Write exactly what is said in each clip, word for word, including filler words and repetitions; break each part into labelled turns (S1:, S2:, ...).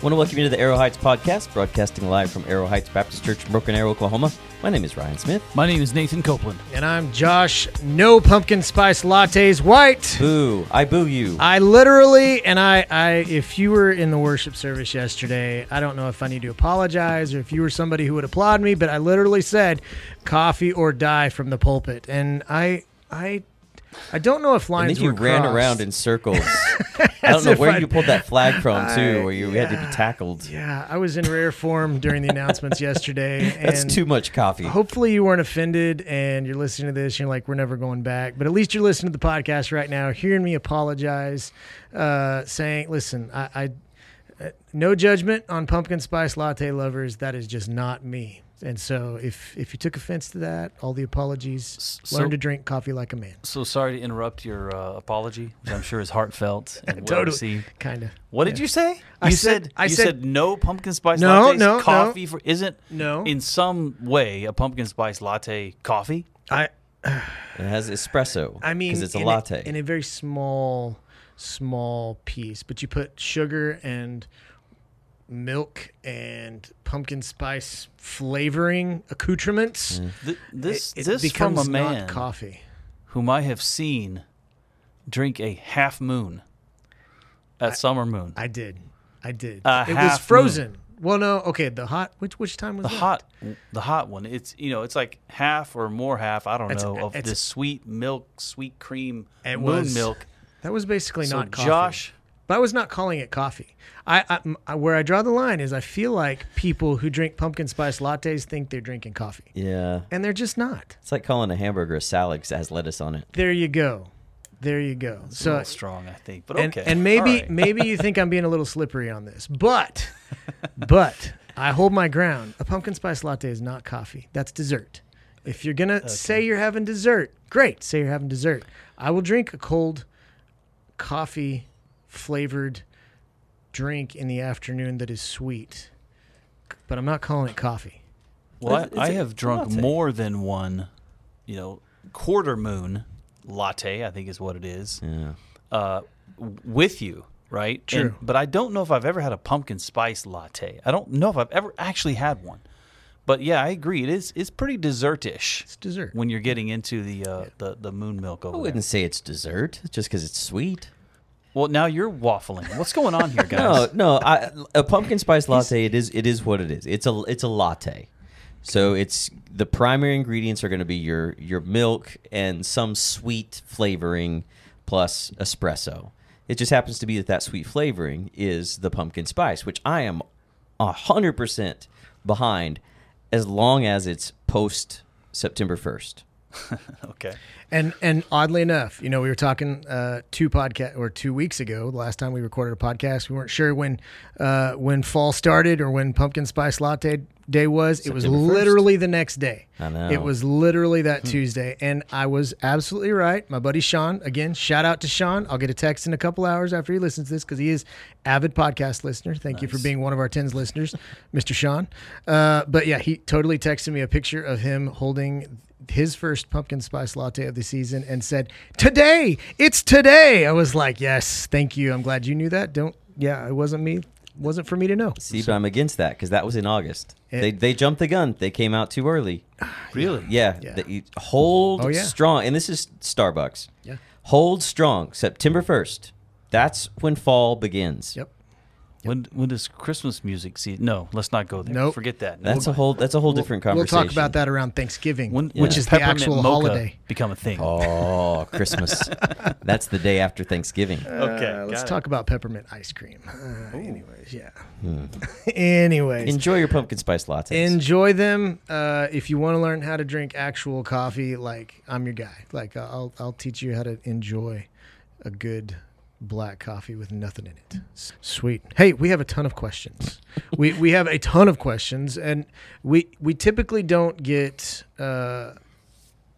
S1: want to welcome you to the Arrow Heights podcast, broadcasting live from Arrow Heights Baptist Church in Broken Arrow, Oklahoma. My name is Ryan Smith.
S2: My name is Nathan Copeland.
S3: And I'm Josh. No pumpkin spice lattes white.
S1: Boo. I boo you.
S3: I literally, and I, I, if you were in the worship service yesterday, I don't know if I need to apologize or if you were somebody who would applaud me, but I literally said coffee or die from the pulpit. And I, I, I don't know if lines
S1: and then you
S3: were
S1: ran
S3: crossed.
S1: around in circles. I don't know
S3: if
S1: where
S3: I-
S1: you pulled that flag from,
S3: I-
S1: too, where you had to
S3: yeah.
S1: be tackled.
S3: Yeah, I was in rare form during the announcements yesterday.
S1: That's
S3: and
S1: too much coffee.
S3: Hopefully you weren't offended and you're listening to this and you're like, we're never going back. But at least you're listening to the podcast right now, hearing me apologize, uh, saying, listen, I, I uh, no judgment on pumpkin spice latte lovers. That is just not me. And so if if you took offense to that, all the apologies.
S2: So-
S3: Learn to drink coffee like a man.
S2: So sorry to interrupt your uh, apology, which I'm sure is heartfelt and well
S3: Totally.
S2: received.
S3: Kind of.
S2: What did you say?
S3: I
S2: You
S3: said-
S2: said,
S3: I
S2: you
S3: said-
S2: said, no pumpkin spice
S3: No,
S2: lattes.
S3: no, no.
S2: coffee for isn't
S3: No.
S2: in some way a pumpkin spice latte coffee.
S3: I
S1: It has espresso.
S3: I mean,
S1: because it's a
S3: in
S1: latte.
S3: in a very small, small piece. But you put sugar and milk and pumpkin spice flavoring accoutrements.
S2: Th- this
S3: it, it
S2: this
S3: becomes
S2: from a man
S3: not coffee.
S2: whom I have seen drink a half moon at Summer Moon.
S3: I did, I did.
S2: A
S3: it was
S2: half
S3: frozen. Well, no, okay. The hot. Which which time was
S2: the
S3: that?
S2: hot the hot one. It's you know it's like half or more half. I don't
S3: It's-
S2: know of
S3: it's-
S2: this sweet milk, sweet cream
S3: It
S2: moon
S3: was
S2: milk.
S3: That was basically
S2: So
S3: not coffee.
S2: Josh.
S3: But I was not calling it coffee. I, I m- I- where I draw the line is I feel like people who drink pumpkin spice lattes think they're drinking coffee,
S1: yeah.
S3: and they're just not.
S1: It's like calling a hamburger a salad because it has lettuce on it.
S3: There you go. There you go.
S2: It's a
S3: So
S2: little strong, I think, but
S3: and,
S2: okay.
S3: and maybe
S2: All right.
S3: maybe you think I'm being a little slippery on this, but but I hold my ground. A pumpkin spice latte is not coffee. That's dessert. If you're gonna say you're having dessert, great. Say you're having dessert. I will drink a cold coffee flavored drink in the afternoon that is sweet, but I'm not calling it coffee.
S2: Well,
S1: It's-
S2: I, I
S1: it's a
S2: have drunk
S1: latte.
S2: more than one, you know, quarter moon latte. I think is what it is.
S1: Yeah.
S2: Uh, w- with you, right?
S3: True.
S2: And- but I don't know if I've ever had a pumpkin spice latte. I don't know if I've ever actually had one. But yeah, I agree. It is it's pretty dessert-ish
S3: It's dessert.
S2: when you're getting into the uh, the the moon milk
S1: I
S2: over there.
S1: wouldn't say it's dessert just because it's sweet.
S2: Well, now you're waffling. What's going on here,
S1: No,
S2: guys?
S1: no. I, a pumpkin spice latte. It is. It is what it is. It's a. It's a latte. So it's the primary ingredients are going to be your your milk and some sweet flavoring plus espresso. It just happens to be that that sweet flavoring is the pumpkin spice, which I am a hundred percent behind, as long as it's post September first.
S2: Okay.
S3: And and oddly enough, you know, we were talking uh, two podcast or two weeks ago. The last time we recorded a podcast, we weren't sure when uh, when fall started or when pumpkin spice latte day was. It was
S1: September first.
S3: literally the next day.
S1: I know.
S3: It was literally that Tuesday, and I was absolutely right. My buddy Sean, again, shout out to Sean. I'll get a text in a couple hours after he listens to this because he is avid podcast listener. Thank you for
S2: Nice.
S3: being one of our tens listeners, Mister Sean. Uh, but yeah, he totally texted me a picture of him holding his first pumpkin spice latte of the season and said, "Today, it's today." I was like, "Yes, thank you. I'm glad you knew that." Don't, yeah, it wasn't me. Wasn't for me to know.
S1: See, but I'm against that because that was in August.
S3: It-
S1: they they jumped the gun. They came out too early.
S2: Really?
S1: Yeah,
S3: Yeah.
S1: They, hold
S3: Oh, yeah.
S1: strong. And this is Starbucks.
S3: Yeah.
S1: Hold strong. September first. That's when fall begins.
S3: Yep.
S2: When when does Christmas music see? No, let's not go there.
S3: Nope.
S2: Forget that.
S1: That's a whole that's a whole different
S3: We'll
S1: conversation.
S3: talk about that around Thanksgiving,
S2: When,
S3: which
S2: when
S3: is the
S2: peppermint
S3: actual
S2: mocha
S3: holiday.
S2: become a thing.
S1: Oh, Christmas. That's the day after Thanksgiving.
S2: Okay,
S3: Uh, let's
S2: got it.
S3: talk about peppermint ice cream. Uh, anyways, yeah. anyways,
S1: Enjoy your pumpkin spice lattes.
S3: enjoy them. Uh, if you want to learn how to drink actual coffee, like I'm your guy. Like uh, I'll I'll teach you how to enjoy a good black coffee with nothing in it. S- Sweet. Hey, we have a ton of questions. we we have a ton of questions, and we we typically don't get uh,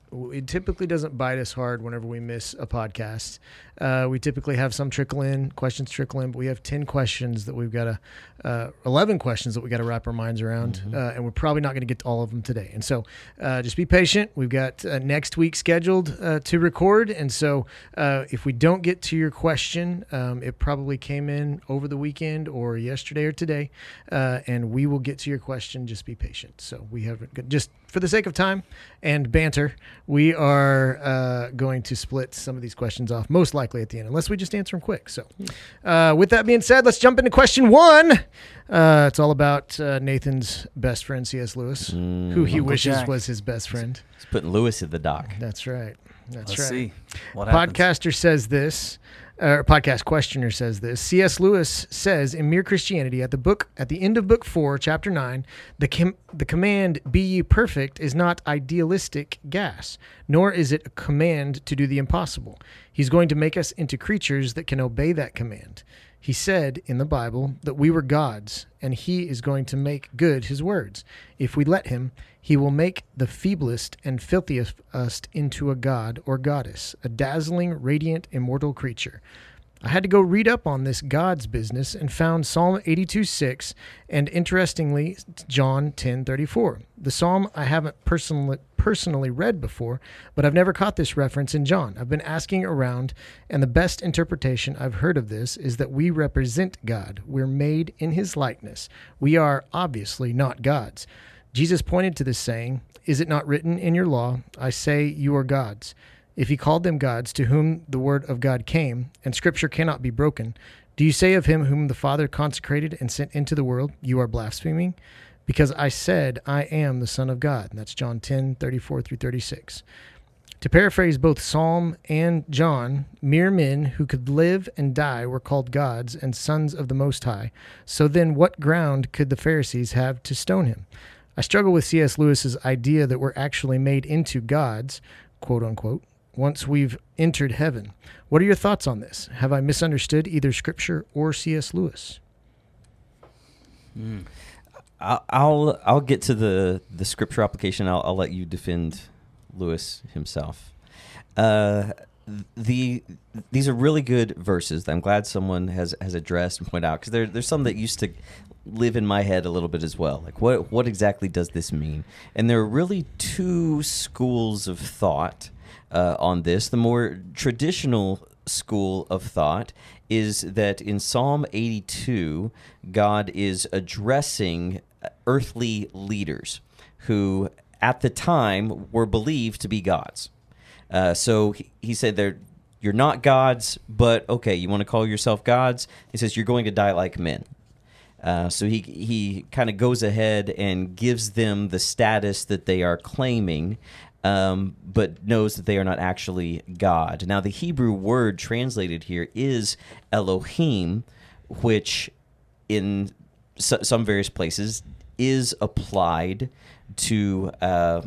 S3: It typically doesn't bite us hard whenever we miss a podcast. Uh, we typically have some trickle in, questions trickle in, but we have ten questions that we've got to, uh, eleven questions that we got to wrap our minds around, mm-hmm. uh, and we're probably not going to get to all of them today. And so uh, just be patient. We've got uh, next week scheduled uh, to record, and so uh, if we don't get to your question, um, it probably came in over the weekend or yesterday or today, uh, and we will get to your question. Just be patient. So we have just for the sake of time and banter, we are uh, going to split some of these questions off, most likely at the end, unless we just answer them quick. So uh, with that being said, let's jump into question one. Uh, it's all about uh, Nathan's best friend, C S. Lewis, mm, who he
S2: Uncle
S3: wishes
S2: Jack.
S3: was his best friend.
S1: He's putting Lewis in the dock.
S3: That's right. That's
S2: Let's
S3: right.
S2: see what happens.
S3: Podcaster says this. Uh, podcast questioner says this. C S. Lewis says in Mere Christianity at the book at the end of book four, chapter nine, the com- the command "Be ye perfect" is not idealistic gas, nor is it a command to do the impossible. He's going to make us into creatures that can obey that command. He said in the Bible that we were gods, and he is going to make good his words. If we let him, he will make the feeblest and filthiest into a god or goddess, a dazzling, radiant, immortal creature. I had to go read up on this God's business and found Psalm eighty-two six and, interestingly, John ten thirty-four. The psalm I haven't personally personally read before, but I've never caught this reference in John. I've been asking around, and the best interpretation I've heard of this is that we represent God. We're made in his likeness. We are obviously not gods. Jesus pointed to this saying, "Is it not written in your law, I say you are gods?" If he called them gods to whom the word of God came, and scripture cannot be broken, do you say of him whom the Father consecrated and sent into the world, you are blaspheming? Because I said, I am the Son of God. And that's John ten thirty-four through thirty-six. To paraphrase both Psalm and John, mere men who could live and die were called gods and sons of the Most High. So then what ground could the Pharisees have to stone him? I struggle with C S. Lewis's idea that we're actually made into gods, quote unquote, once we've entered heaven. What are your thoughts on this? Have I misunderstood either Scripture or C S. Lewis?
S1: Mm. I'll, I'll I'll get to the, the Scripture application. I'll, I'll let you defend Lewis himself. Uh, the these are really good verses. I'm glad someone has, has addressed and pointed out, because there there's some that used to live in my head a little bit as well. Like, what what exactly does this mean? And there are really two schools of thought Uh, on this. The more traditional school of thought is that in Psalm eighty-two, God is addressing earthly leaders who at the time were believed to be gods. Uh, so he, he said they're you're not gods, but okay, you want to call yourself gods? He says you're going to die like men. Uh, so he he kind of goes ahead and gives them the status that they are claiming, Um, but knows that they are not actually God. Now, the Hebrew word translated here is Elohim, which in so, some various places is applied to uh,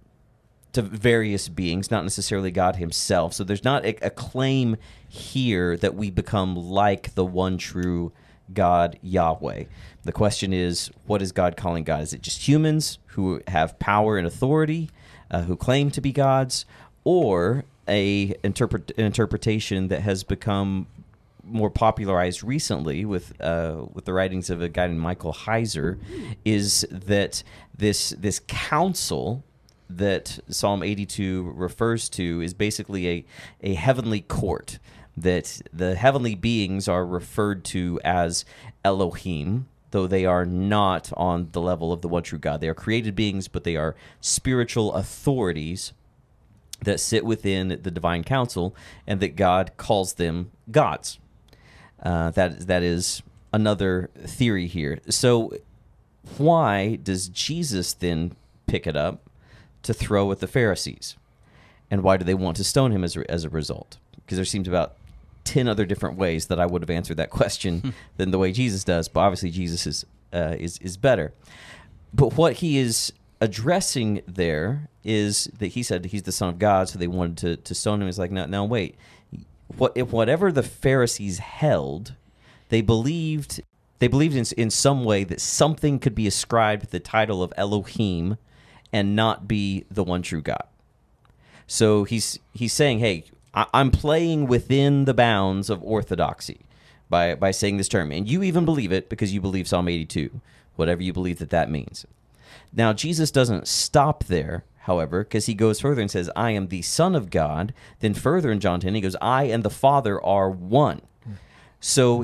S1: to various beings, not necessarily God himself. So there's not a, a claim here that we become like the one true God, Yahweh. The question is, what is God calling God? Is it just humans who have power and authority, Uh, who claim to be gods, or a interpret an interpretation that has become more popularized recently with uh, with the writings of a guy named Michael Heiser, is that this this council that Psalm eighty-two refers to is basically a, a heavenly court, that the heavenly beings are referred to as Elohim, though they are not on the level of the one true God. They are created beings, but they are spiritual authorities that sit within the divine council, and that God calls them gods. Uh, that that is another theory here. So why does Jesus then pick it up to throw at the Pharisees? And why do they want to stone him as a, as a result? Because there seems about ten other different ways that I would have answered that question than the way Jesus does, but obviously Jesus is uh, is is better. But what he is addressing there is that he said he's the Son of God, so they wanted to, to stone him. He's like, no, no, wait. What if whatever the Pharisees held, they believed they believed in in some way that something could be ascribed the title of Elohim and not be the one true God. So he's he's saying, hey, I, I'm playing within the bounds of orthodoxy by by saying this term, and you even believe it because you believe Psalm eighty-two, whatever you believe that that means. Now, Jesus doesn't stop there, however, because he goes further and says, I am the Son of God. Then further in John ten, he goes, I and the Father are one. Hmm. So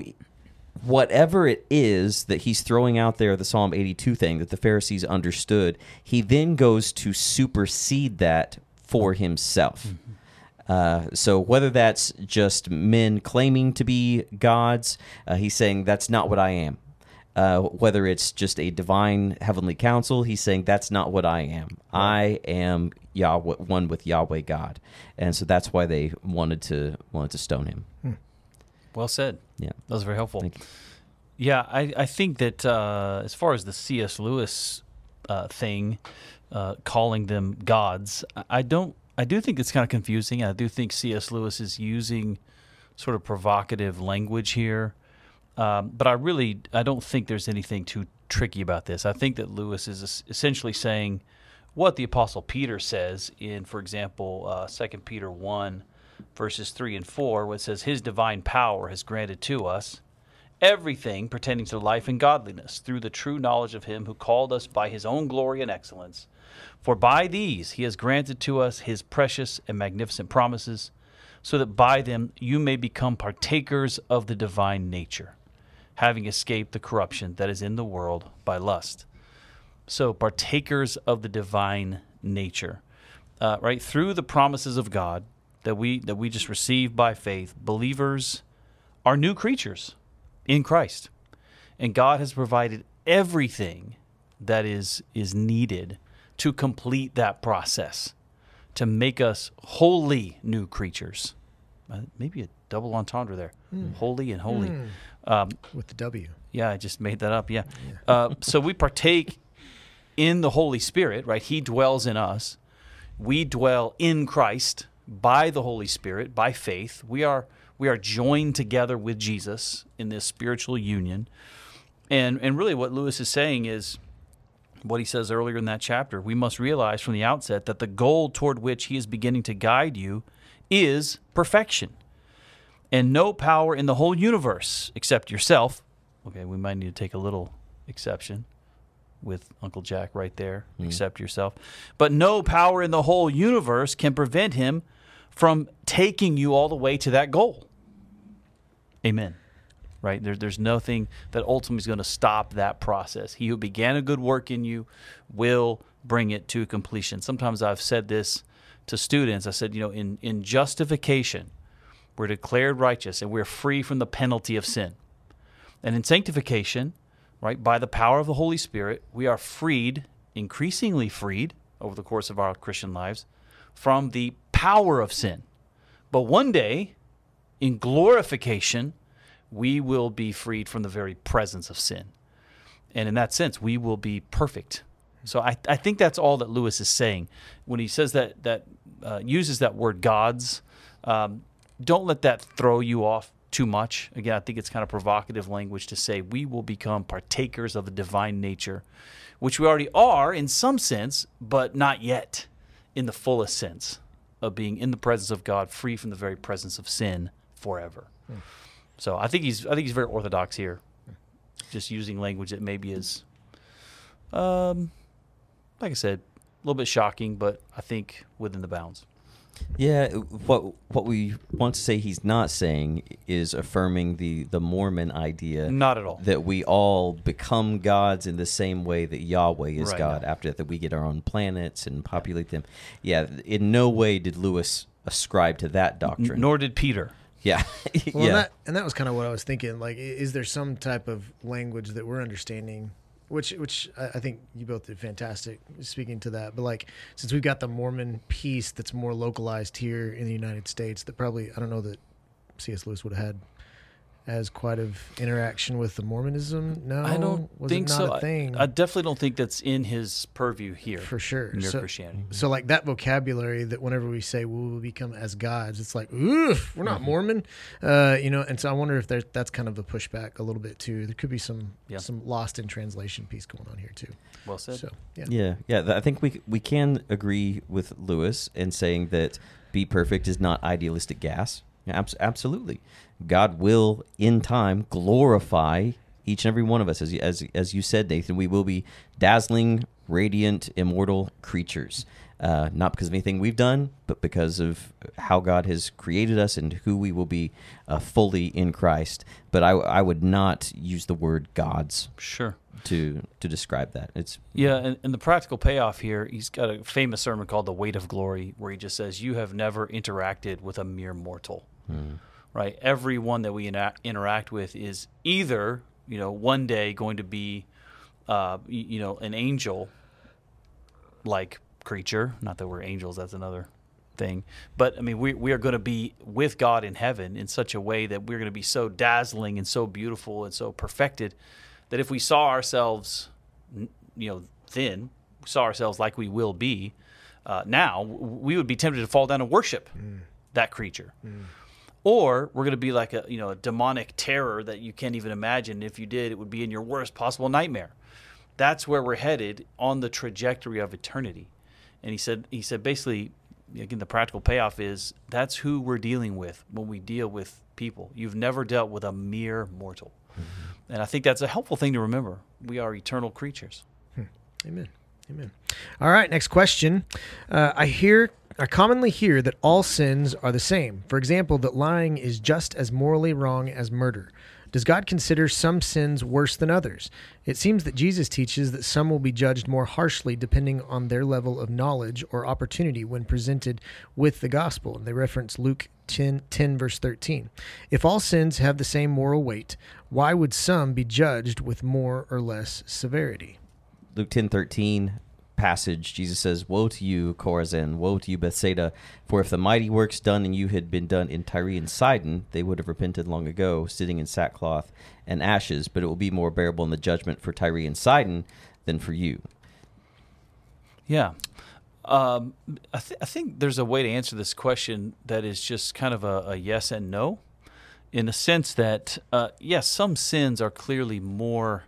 S1: whatever it is that he's throwing out there, the Psalm eighty-two thing that the Pharisees understood, he then goes to supersede that for himself. Mm-hmm. Uh, so whether that's just men claiming to be gods, uh, he's saying that's not what I am. Uh, whether it's just a divine heavenly council, he's saying that's not what I am. I am Yahweh, one with Yahweh God, and so that's why they wanted to wanted to stone him.
S3: Hmm.
S2: Well said.
S1: Yeah,
S2: that was very helpful.
S1: Thank you.
S2: Yeah, I, I think that uh, as far as the C S. Lewis uh, thing, uh, calling them gods, I don't. I do think it's kind of confusing. I do think C S. Lewis is using sort of provocative language here. Um, but I really, I don't think there's anything too tricky about this. I think that Lewis is essentially saying what the Apostle Peter says in, for example, uh, Second Peter one, verses three and four, where it says, His divine power has granted to us everything pertaining to life and godliness through the true knowledge of Him who called us by His own glory and excellence. For by these He has granted to us His precious and magnificent promises, so that by them you may become partakers of the divine nature, having escaped the corruption that is in the world by lust. So, partakers of the divine nature, uh, right? Through the promises of God that we that we just receive by faith, believers are new creatures in Christ, and God has provided everything that is is needed to complete that process, to make us wholly new creatures. Uh, maybe a double entendre there, mm. holy and holy. Mm. Um,
S3: With the W.
S2: Yeah, I just made that up, yeah.
S3: yeah.
S2: uh, so we partake in the Holy Spirit, right? He dwells in us. We dwell in Christ by the Holy Spirit, by faith. We are we are joined together with Jesus in this spiritual union. And and really what Lewis is saying is what he says earlier in that chapter. We must realize from the outset that the goal toward which he is beginning to guide you is perfection. And no power in the whole universe except yourself. Okay, we might need to take a little exception with Uncle Jack right there. Mm. Except yourself. But no power in the whole universe can prevent him from taking you all the way to that goal. Amen. Right? There, there's nothing that ultimately is going to stop that process. He who began a good work in you will bring it to completion. Sometimes I've said this to students. I said, you know, in, in justification, we're declared righteous and we're free from the penalty of sin. And in sanctification, right, by the power of the Holy Spirit, we are freed, increasingly freed over the course of our Christian lives, from the power of sin. But one day, in glorification, we will be freed from the very presence of sin. And in that sense, we will be perfect. So I, I think that's all that Lewis is saying. When he says that, that uh, uses that word gods, um, don't let that throw you off too much. Again, I think it's kind of provocative language to say we will become partakers of the divine nature, which we already are in some sense, but not yet in the fullest sense of being in the presence of God, free from the very presence of sin forever. Hmm. So I think he's I think he's very orthodox here, just using language that maybe is, um, like I said, a little bit shocking, but I think within the bounds.
S1: Yeah, what what we want to say he's not saying is affirming the, the Mormon idea.
S2: Not at all.
S1: That we all become gods in the same way that Yahweh is
S2: right.
S1: God. After that, we get our own planets and populate them. Yeah, in no way did Lewis ascribe to that doctrine.
S2: N- nor did Peter.
S1: Yeah.
S3: Well,
S1: yeah.
S3: And that, and that was kind of what I was thinking. Like, is there some type of language that we're understanding? Which, which I think you both did fantastic speaking to that. But like, since we've got the Mormon piece that's more localized here in the United States, that probably I don't know that C S. Lewis would have had as quite of interaction with the Mormonism? No,
S2: I don't
S3: was
S2: think
S3: it not
S2: so.
S3: a thing?
S2: I, I definitely don't think that's in his purview here.
S3: For sure.
S2: Mere
S3: So,
S2: Christianity.
S3: so like that vocabulary that whenever we say we will become as gods, it's like, oof, we're not Mormon, uh, you know. And so I wonder if there, that's kind of a pushback a little bit too. There could be some
S2: Yeah.
S3: some lost in translation piece going on here too.
S2: Well said.
S3: So yeah,
S1: Yeah, yeah. th- I think we we can agree with Lewis in saying that be perfect is not idealistic gas. Yeah, abs- absolutely, God will in time glorify each and every one of us, as you, as as you said, Nathan. We will be dazzling, radiant, immortal creatures, uh, not because of anything we've done, but because of how God has created us and who we will be uh, fully in Christ. But I I would not use the word gods
S2: Sure.
S1: to to describe that. It's
S2: Yeah, and, and the practical payoff here, he's got a famous sermon called The Weight of Glory, where he just says, you have never interacted with a mere mortal, right? Everyone that we ina- interact with is either, you know, one day going to be, uh, y- you know, an angel-like creature. Not that we're angels, that's another thing. But, I mean, we, we are going to be with God in heaven in such a way that we're going to be so dazzling and so beautiful and so perfected that if we saw ourselves, you know, thin, saw ourselves like we will be uh, now, we would be tempted to fall down and worship mm. that creature. Mm. Or we're going to be like a, you know, a demonic terror that you can't even imagine. If you did, it would be in your worst possible nightmare. That's where we're headed on the trajectory of eternity. And he said, he said, basically, again, the practical payoff is that's who we're dealing with when we deal with people. You've never dealt with a mere mortal. Mm-hmm. And I think that's a helpful thing to remember. We are eternal creatures.
S3: Hmm. Amen. Amen. All right, next question. Uh, I hear, I commonly hear that all sins are the same. For example, that lying is just as morally wrong as murder. Does God consider some sins worse than others? It seems that Jesus teaches that some will be judged more harshly depending on their level of knowledge or opportunity when presented with the gospel. And they reference Luke ten, ten, verse thirteen. If all sins have the same moral weight, why would some be judged with more or less severity?
S1: Luke ten thirteen passage, Jesus says, "Woe to you, Chorazin! Woe to you, Bethsaida! For if the mighty works done in you had been done in Tyre and Sidon, they would have repented long ago, sitting in sackcloth and ashes. But it will be more bearable in the judgment for Tyre and Sidon than for you."
S2: Yeah. Um, I, th- I think there's a way to answer this question that is just kind of a, a yes and no, in the sense that, uh, yes, some sins are clearly more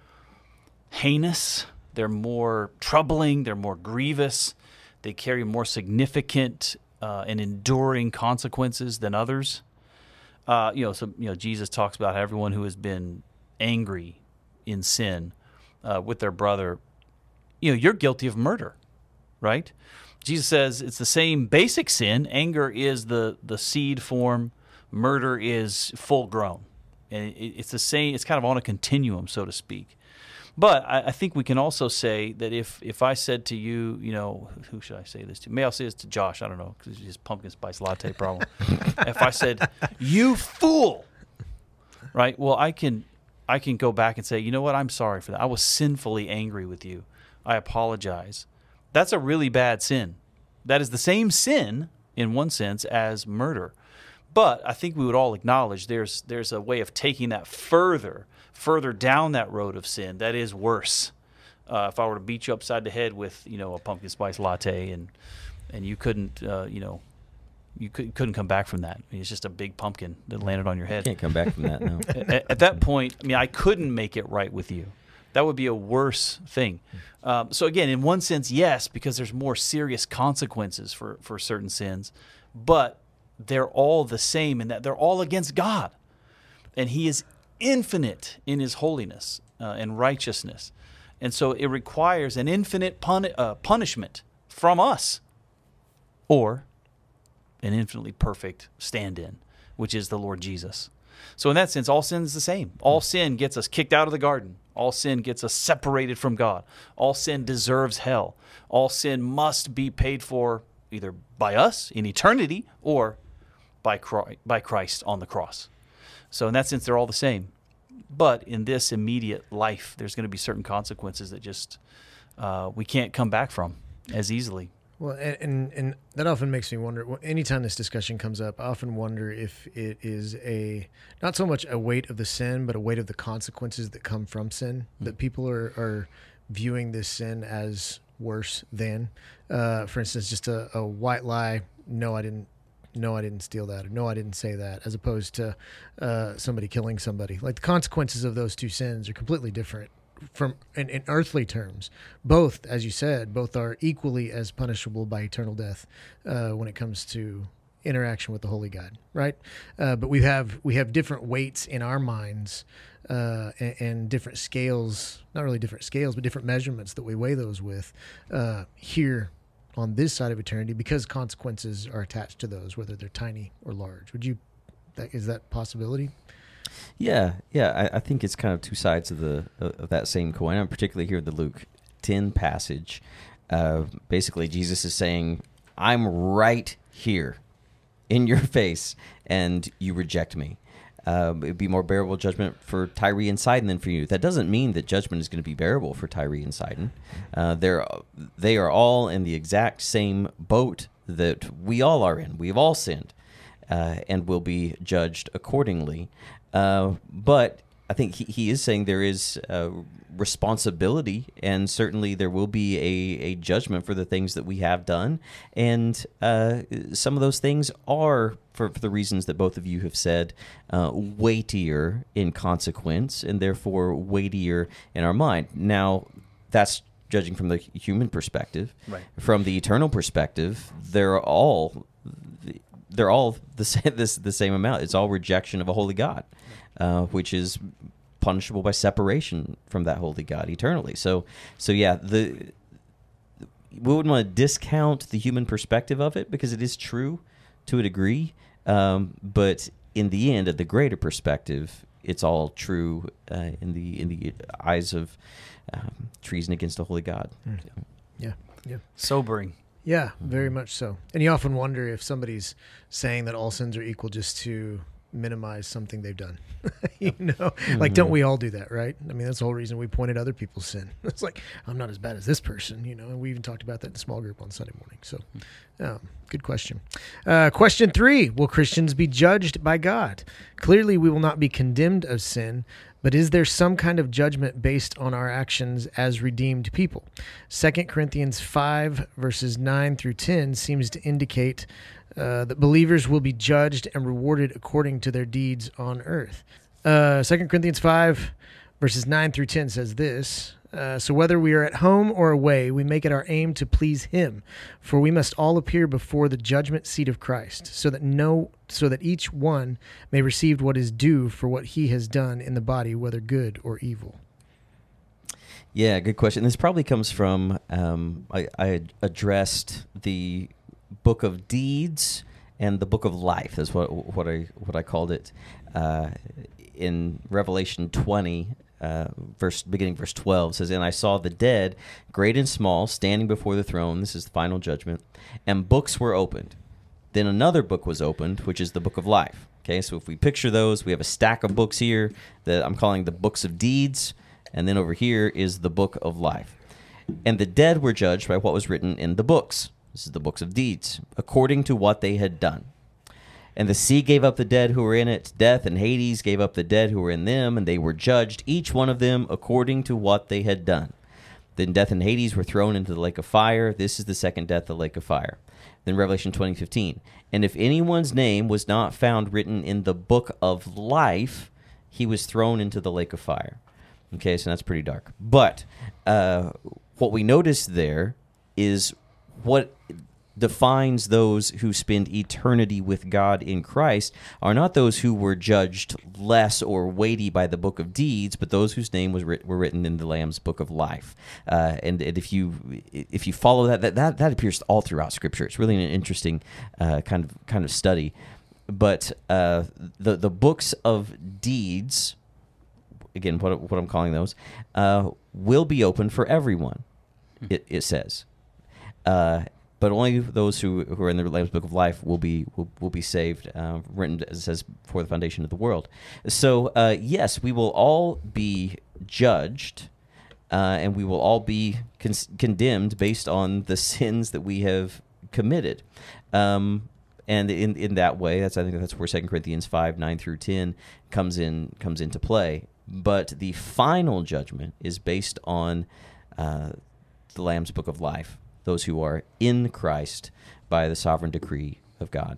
S2: heinous. They're more troubling. They're more grievous. They carry more significant uh, and enduring consequences than others. Uh, you know, so you know, Jesus talks about how everyone who has been angry in sin uh, with their brother, you know, you're guilty of murder, right? Jesus says it's the same basic sin. Anger is the the seed form. Murder is full grown, and it, it's the same. It's kind of on a continuum, so to speak. But I, I think we can also say that if, if I said to you, you know, who should I say this to? Maybe I'll say this to Josh. I don't know, because it's his pumpkin spice latte problem. If I said, "You fool," right? Well, I can I can go back and say, you know what? I'm sorry for that. I was sinfully angry with you. I apologize. That's a really bad sin. That is the same sin in one sense as murder. But I think we would all acknowledge there's there's a way of taking that further. further down that road of sin that is worse. Uh, if I were to beat you upside the head with, you know, a pumpkin spice latte and and you couldn't, uh, you know, you could, couldn't come back from that. I mean, it's just a big pumpkin that landed on your head.
S1: Can't come back from that, no.
S2: at, at that point, I mean, I couldn't make it right with you. That would be a worse thing. Um, so again, in one sense, yes, because there's more serious consequences for, for certain sins, but they're all the same in that they're all against God. And he is infinite in his holiness uh, and righteousness. And so it requires an infinite pun- uh, punishment from us or an infinitely perfect stand-in, which is the Lord Jesus. So in that sense, all sin is the same. All sin gets us kicked out of the garden. All sin gets us separated from God. All sin deserves hell. All sin must be paid for either by us in eternity or by by Christ on the cross. So in that sense, they're all the same. But in this immediate life, there's going to be certain consequences that just uh, we can't come back from as easily.
S3: Well, and, and and that often makes me wonder. Anytime this discussion comes up, I often wonder if it is a not so much a weight of the sin, but a weight of the consequences that come from sin. Mm-hmm. That people are, are viewing this sin as worse than, uh, for instance, just a, a white lie. No, I didn't. No, I didn't steal that. Or no, I didn't say that. As opposed to uh, somebody killing somebody. Like the consequences of those two sins are completely different. From in, in earthly terms, both, as you said, both are equally as punishable by eternal death uh, when it comes to interaction with the Holy God, right? Uh, but we have we have different weights in our minds uh, and, and different scales, not really different scales, but different measurements that we weigh those with uh, here on this side of eternity because consequences are attached to those, whether they're tiny or large. Would you? That, is that a possibility?
S1: Yeah, yeah. I, I think it's kind of two sides of the of that same coin. I'm particularly here in the Luke ten passage. Uh, basically, Jesus is saying, "I'm right here, in your face, and you reject me. Uh, it'd be more bearable judgment for Tyre and Sidon than for you." That doesn't mean that judgment is going to be bearable for Tyre and Sidon. Uh, they're they are all in the exact same boat that we all are in. We've all sinned, uh, and will be judged accordingly. Uh, but I think he, he is saying there is uh, responsibility, and certainly there will be a, a judgment for the things that we have done. And uh, some of those things are, for, for the reasons that both of you have said, uh, weightier in consequence and therefore weightier in our mind. Now, that's judging from the human perspective.
S2: Right.
S1: From the eternal perspective, they're all... They're all the same, this, the same amount. It's all rejection of a holy God, uh, which is punishable by separation from that holy God eternally. So, so yeah, the we wouldn't want to discount the human perspective of it because it is true to a degree. Um, but in the end, at the greater perspective, it's all true uh, in the in the eyes of um, treason against a holy God.
S3: Mm. Yeah, yeah,
S2: Sobering.
S3: Yeah, very much so. And you often wonder if somebody's saying that all sins are equal just to minimize something they've done. you know, mm-hmm. Like, don't we all do that, right? I mean, that's the whole reason we pointed other people's sin. It's like, I'm not as bad as this person, you know, and we even talked about that in a small group on Sunday morning. So, um, good question. Uh, question three, will Christians be judged by God? Clearly, we will not be condemned of sin, but is there some kind of judgment based on our actions as redeemed people? Second Corinthians five, verses nine through ten seems to indicate uh, that believers will be judged and rewarded according to their deeds on earth. Uh, Second Corinthians five, verses nine through ten says this, uh, so whether we are at home or away, we make it our aim to please him, for we must all appear before the judgment seat of Christ, so that no, so that each one may receive what is due for what he has done in the body, whether good or evil.
S1: Yeah, good question. This probably comes from, um, I, I addressed the book of deeds and the book of life. That's what what I what I called it uh, in Revelation twenty. Uh, verse beginning verse twelve says, "And I saw the dead, great and small, standing before the throne." This is the final judgment. "And books were opened. Then another book was opened, which is the book of life." Okay, so if we picture those, we have a stack of books here that I'm calling the books of deeds, and then over here is the book of life. "And the dead were judged by what was written in the books." This is the books of deeds, "according to what they had done. And the sea gave up the dead who were in it. Death and Hades gave up the dead who were in them, and they were judged, each one of them, according to what they had done. Then death and Hades were thrown into the lake of fire. This is the second death, the lake of fire." Then Revelation twenty fifteen. "And if anyone's name was not found written in the book of life, he was thrown into the lake of fire." Okay, so that's pretty dark. But uh, what we notice there is what defines those who spend eternity with God in Christ are not those who were judged less or weighty by the book of deeds, but those whose name was writ- were written in the Lamb's book of life. Uh, and, and if you if you follow that, that, that, that appears all throughout Scripture. It's really an interesting uh, kind of kind of study. But uh, the the books of deeds, again, what what I'm calling those, uh, will be open for everyone. It, it says. Uh, But only those who, who are in the Lamb's Book of Life will be will, will be saved, uh, written, as it says, before the foundation of the world. So, uh, yes, we will all be judged, uh, and we will all be con- condemned based on the sins that we have committed. Um, and in in that way, that's I think that's where Second Corinthians five nine through ten comes in comes into play. But the final judgment is based on uh, the Lamb's Book of Life, those who are in Christ by the sovereign decree of God.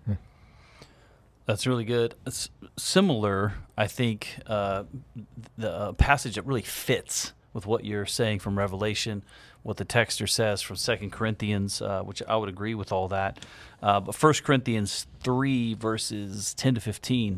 S2: That's really good. It's similar, I think, uh, the uh, passage that really fits with what you're saying from Revelation, what the texter says from Second Corinthians, uh, which I would agree with all that. Uh, but First Corinthians three, verses ten to fifteen,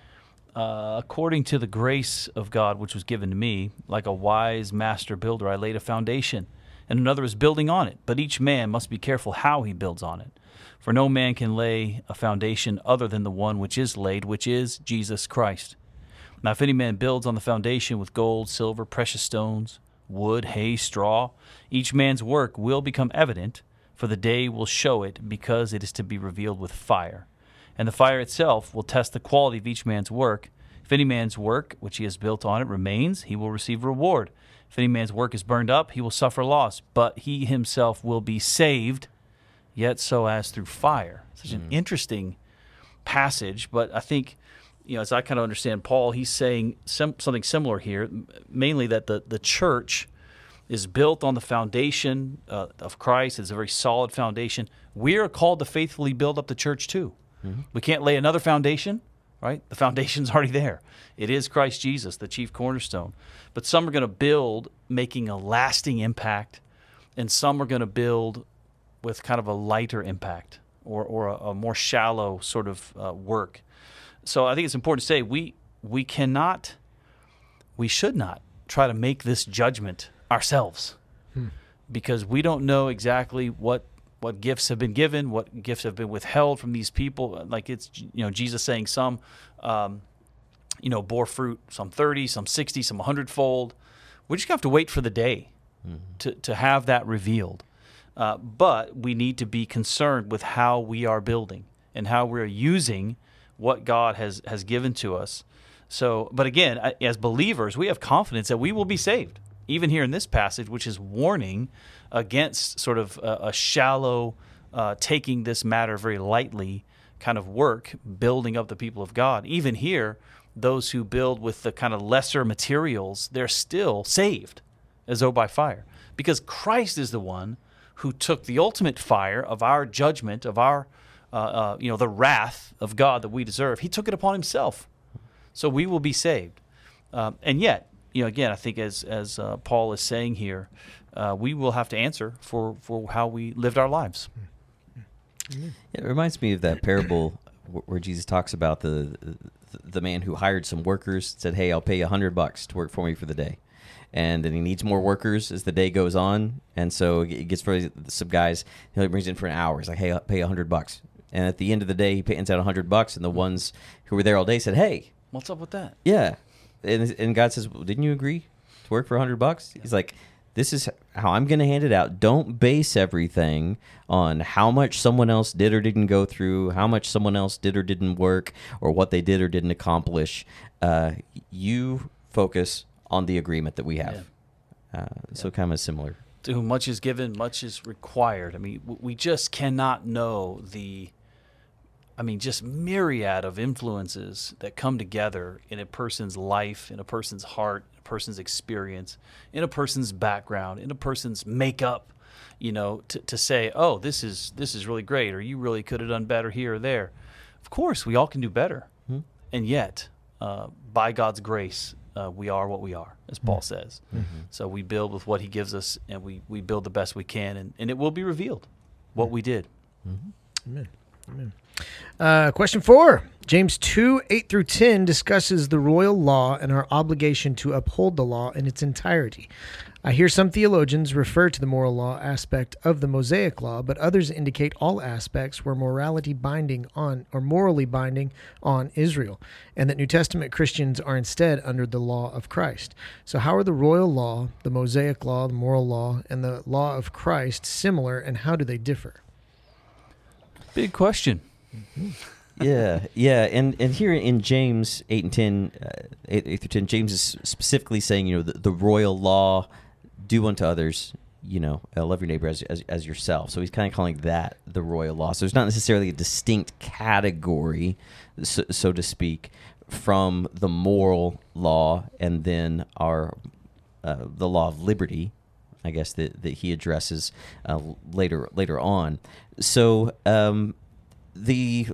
S2: uh, according to the grace of God which was given to me, like a wise master builder, I laid a foundation, and another is building on it. But each man must be careful how he builds on it. For no man can lay a foundation other than the one which is laid, which is Jesus Christ. Now if any man builds on the foundation with gold, silver, precious stones, wood, hay, straw, each man's work will become evident, for the day will show it, because it is to be revealed with fire. And the fire itself will test the quality of each man's work. If any man's work which he has built on it remains, he will receive reward. If any man's work is burned up, he will suffer loss, but he himself will be saved, yet so as through fire. Such an mm. interesting passage, but I think, you know, as I kind of understand Paul, he's saying sim- something similar here, mainly that the, the church is built on the foundation uh, of Christ. It's a very solid foundation. We are called to faithfully build up the church too. Mm-hmm. We can't lay another foundation, right? The foundation's already there. It is Christ Jesus, the chief cornerstone. But some are going to build making a lasting impact, and some are going to build with kind of a lighter impact or, or a, a more shallow sort of uh, work. So I think it's important to say we we cannot, we should not try to make this judgment ourselves, hmm. because we don't know exactly what what gifts have been given, what gifts have been withheld from these people. Like it's, you know, Jesus saying some, um, you know, bore fruit, some thirty, some sixty, some hundredfold. We just have to wait for the day mm-hmm. to, to have that revealed. Uh, but we need to be concerned with how we are building and how we're using what God has, has given to us. So, but again, as believers, we have confidence that we will be saved, even here in this passage, which is warning against sort of a, a shallow, uh, taking this matter very lightly kind of work, building up the people of God. Even here, those who build with the kind of lesser materials, they're still saved as though by fire, because Christ is the one who took the ultimate fire of our judgment, of our, uh, uh, you know, the wrath of God that we deserve. He took it upon himself. So we will be saved. Um, and yet, you know, again, I think as as uh, Paul is saying here, uh, we will have to answer for, for how we lived our lives.
S1: It reminds me of that parable where Jesus talks about the the man who hired some workers, said, "Hey, I'll pay you a hundred bucks to work for me for the day." And then he needs more workers as the day goes on, and so he gets for some guys. He brings in for an hour. He's like, "Hey, I'll pay a hundred bucks." And at the end of the day, he pays out a hundred bucks, and the ones who were there all day said, "Hey,
S2: what's up with that?"
S1: Yeah, and and God says, well, "Didn't you agree to work for a hundred bucks?" He's like, "This is how I'm going to hand it out. Don't base everything on how much someone else did or didn't go through, how much someone else did or didn't work, or what they did or didn't accomplish. Uh, you focus on the agreement that we have." Yeah. Uh, so yeah. Kind of similar.
S2: To whom much is given, much is required. I mean, we just cannot know the, I mean, just myriad of influences that come together in a person's life, in a person's heart, in a person's experience, in a person's background, in a person's makeup, you know, to, to say, oh, this is this is really great, or you really could have done better here or there. Of course, we all can do better. Hmm. And yet, uh, by God's grace, Uh, we are what we are, as Paul says. Mm-hmm. So we build with what he gives us, and we, we build the best we can, and, and it will be revealed what we did.
S3: Mm-hmm. Amen. Amen. Uh, question four. James two, eight through ten discusses the royal law and our obligation to uphold the law in its entirety. I hear some theologians refer to the moral law aspect of the Mosaic law, but others indicate all aspects were morality binding on or morally binding on Israel, and that New Testament Christians are instead under the law of Christ. So how are the royal law, the Mosaic law, the moral law, and the law of Christ similar, and how do they differ?
S2: Big question. Mm-hmm.
S1: yeah, yeah, and and here in James eight and ten, uh, eight, eight through ten, James is specifically saying, you know, the, the royal law, do unto others, you know, uh, love your neighbor as, as as yourself. So he's kind of calling that the royal law. So there's not necessarily a distinct category, so, so to speak, from the moral law and then our uh, the law of liberty, I guess, that that he addresses uh, later later on. So um, the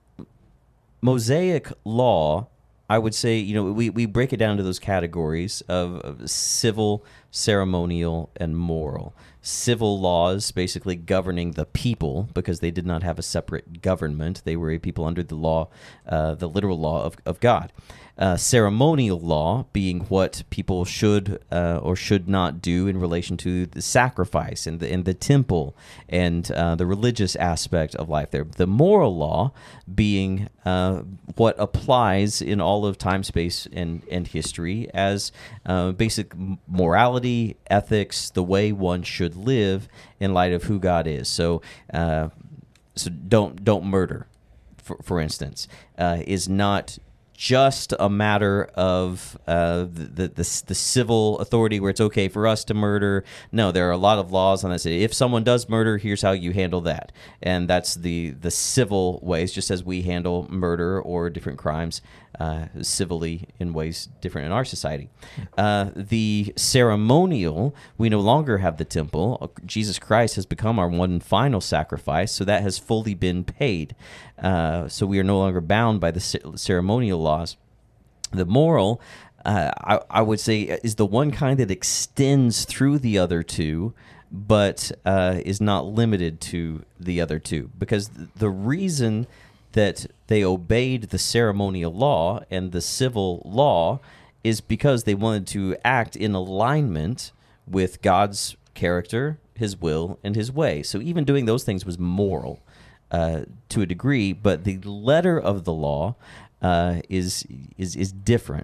S1: Mosaic law, I would say, you know, we, we break it down to those categories of, of civil, ceremonial, and moral. Civil laws basically governing the people because they did not have a separate government. They were a people under the law, uh, the literal law of, of God. Uh, ceremonial law being what people should uh, or should not do in relation to the sacrifice and the, and the temple and uh, the religious aspect of life there. The moral law being uh, what applies in all of time, space, and, and history as uh, basic morality, ethics, the way one should live in light of who God is. So, uh, so don't don't murder, for, for instance, uh, is not just a matter of uh, the, the the civil authority where it's okay for us to murder. No, there are a lot of laws on that. Say if someone does murder, here's how you handle that, and that's the the civil ways. Just as we handle murder or different crimes uh, civilly in ways different in our society. Uh, the ceremonial, we no longer have the temple. Jesus Christ has become our one final sacrifice, so that has fully been paid. Uh, so we are no longer bound by the ceremonial laws. The moral, uh, I, I would say, is the one kind that extends through the other two, but uh, is not limited to the other two. Because the reason that they obeyed the ceremonial law and the civil law is because they wanted to act in alignment with God's character, his will, and his way. So even doing those things was moral. Uh, to a degree, but the letter of the law uh, is is is different.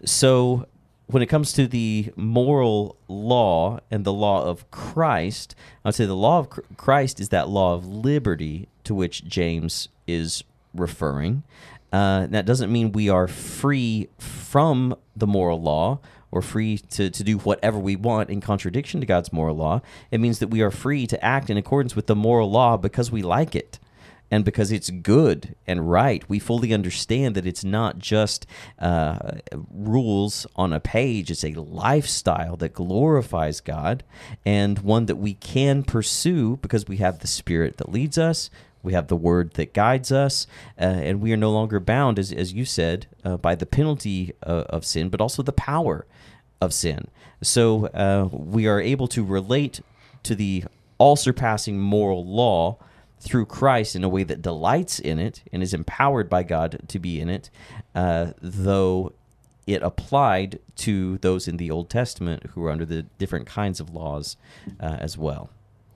S1: So when it comes to the moral law and the law of Christ, I would say the law of Christ is that law of liberty to which James is referring. Uh, that doesn't mean we are free from the moral law or free to, to do whatever we want in contradiction to God's moral law. It means that we are free to act in accordance with the moral law because we like it. And because it's good and right. We fully understand that it's not just uh, rules on a page. It's a lifestyle that glorifies God and one that we can pursue because we have the Spirit that leads us. We have the Word that guides us. Uh, and we are no longer bound, as, as you said, uh, by the penalty uh, of sin, but also the power of sin. So uh, we are able to relate to the all-surpassing moral law through Christ in a way that delights in it and is empowered by God to be in it, uh, though it applied to those in the Old Testament who were under the different kinds of laws uh, as well.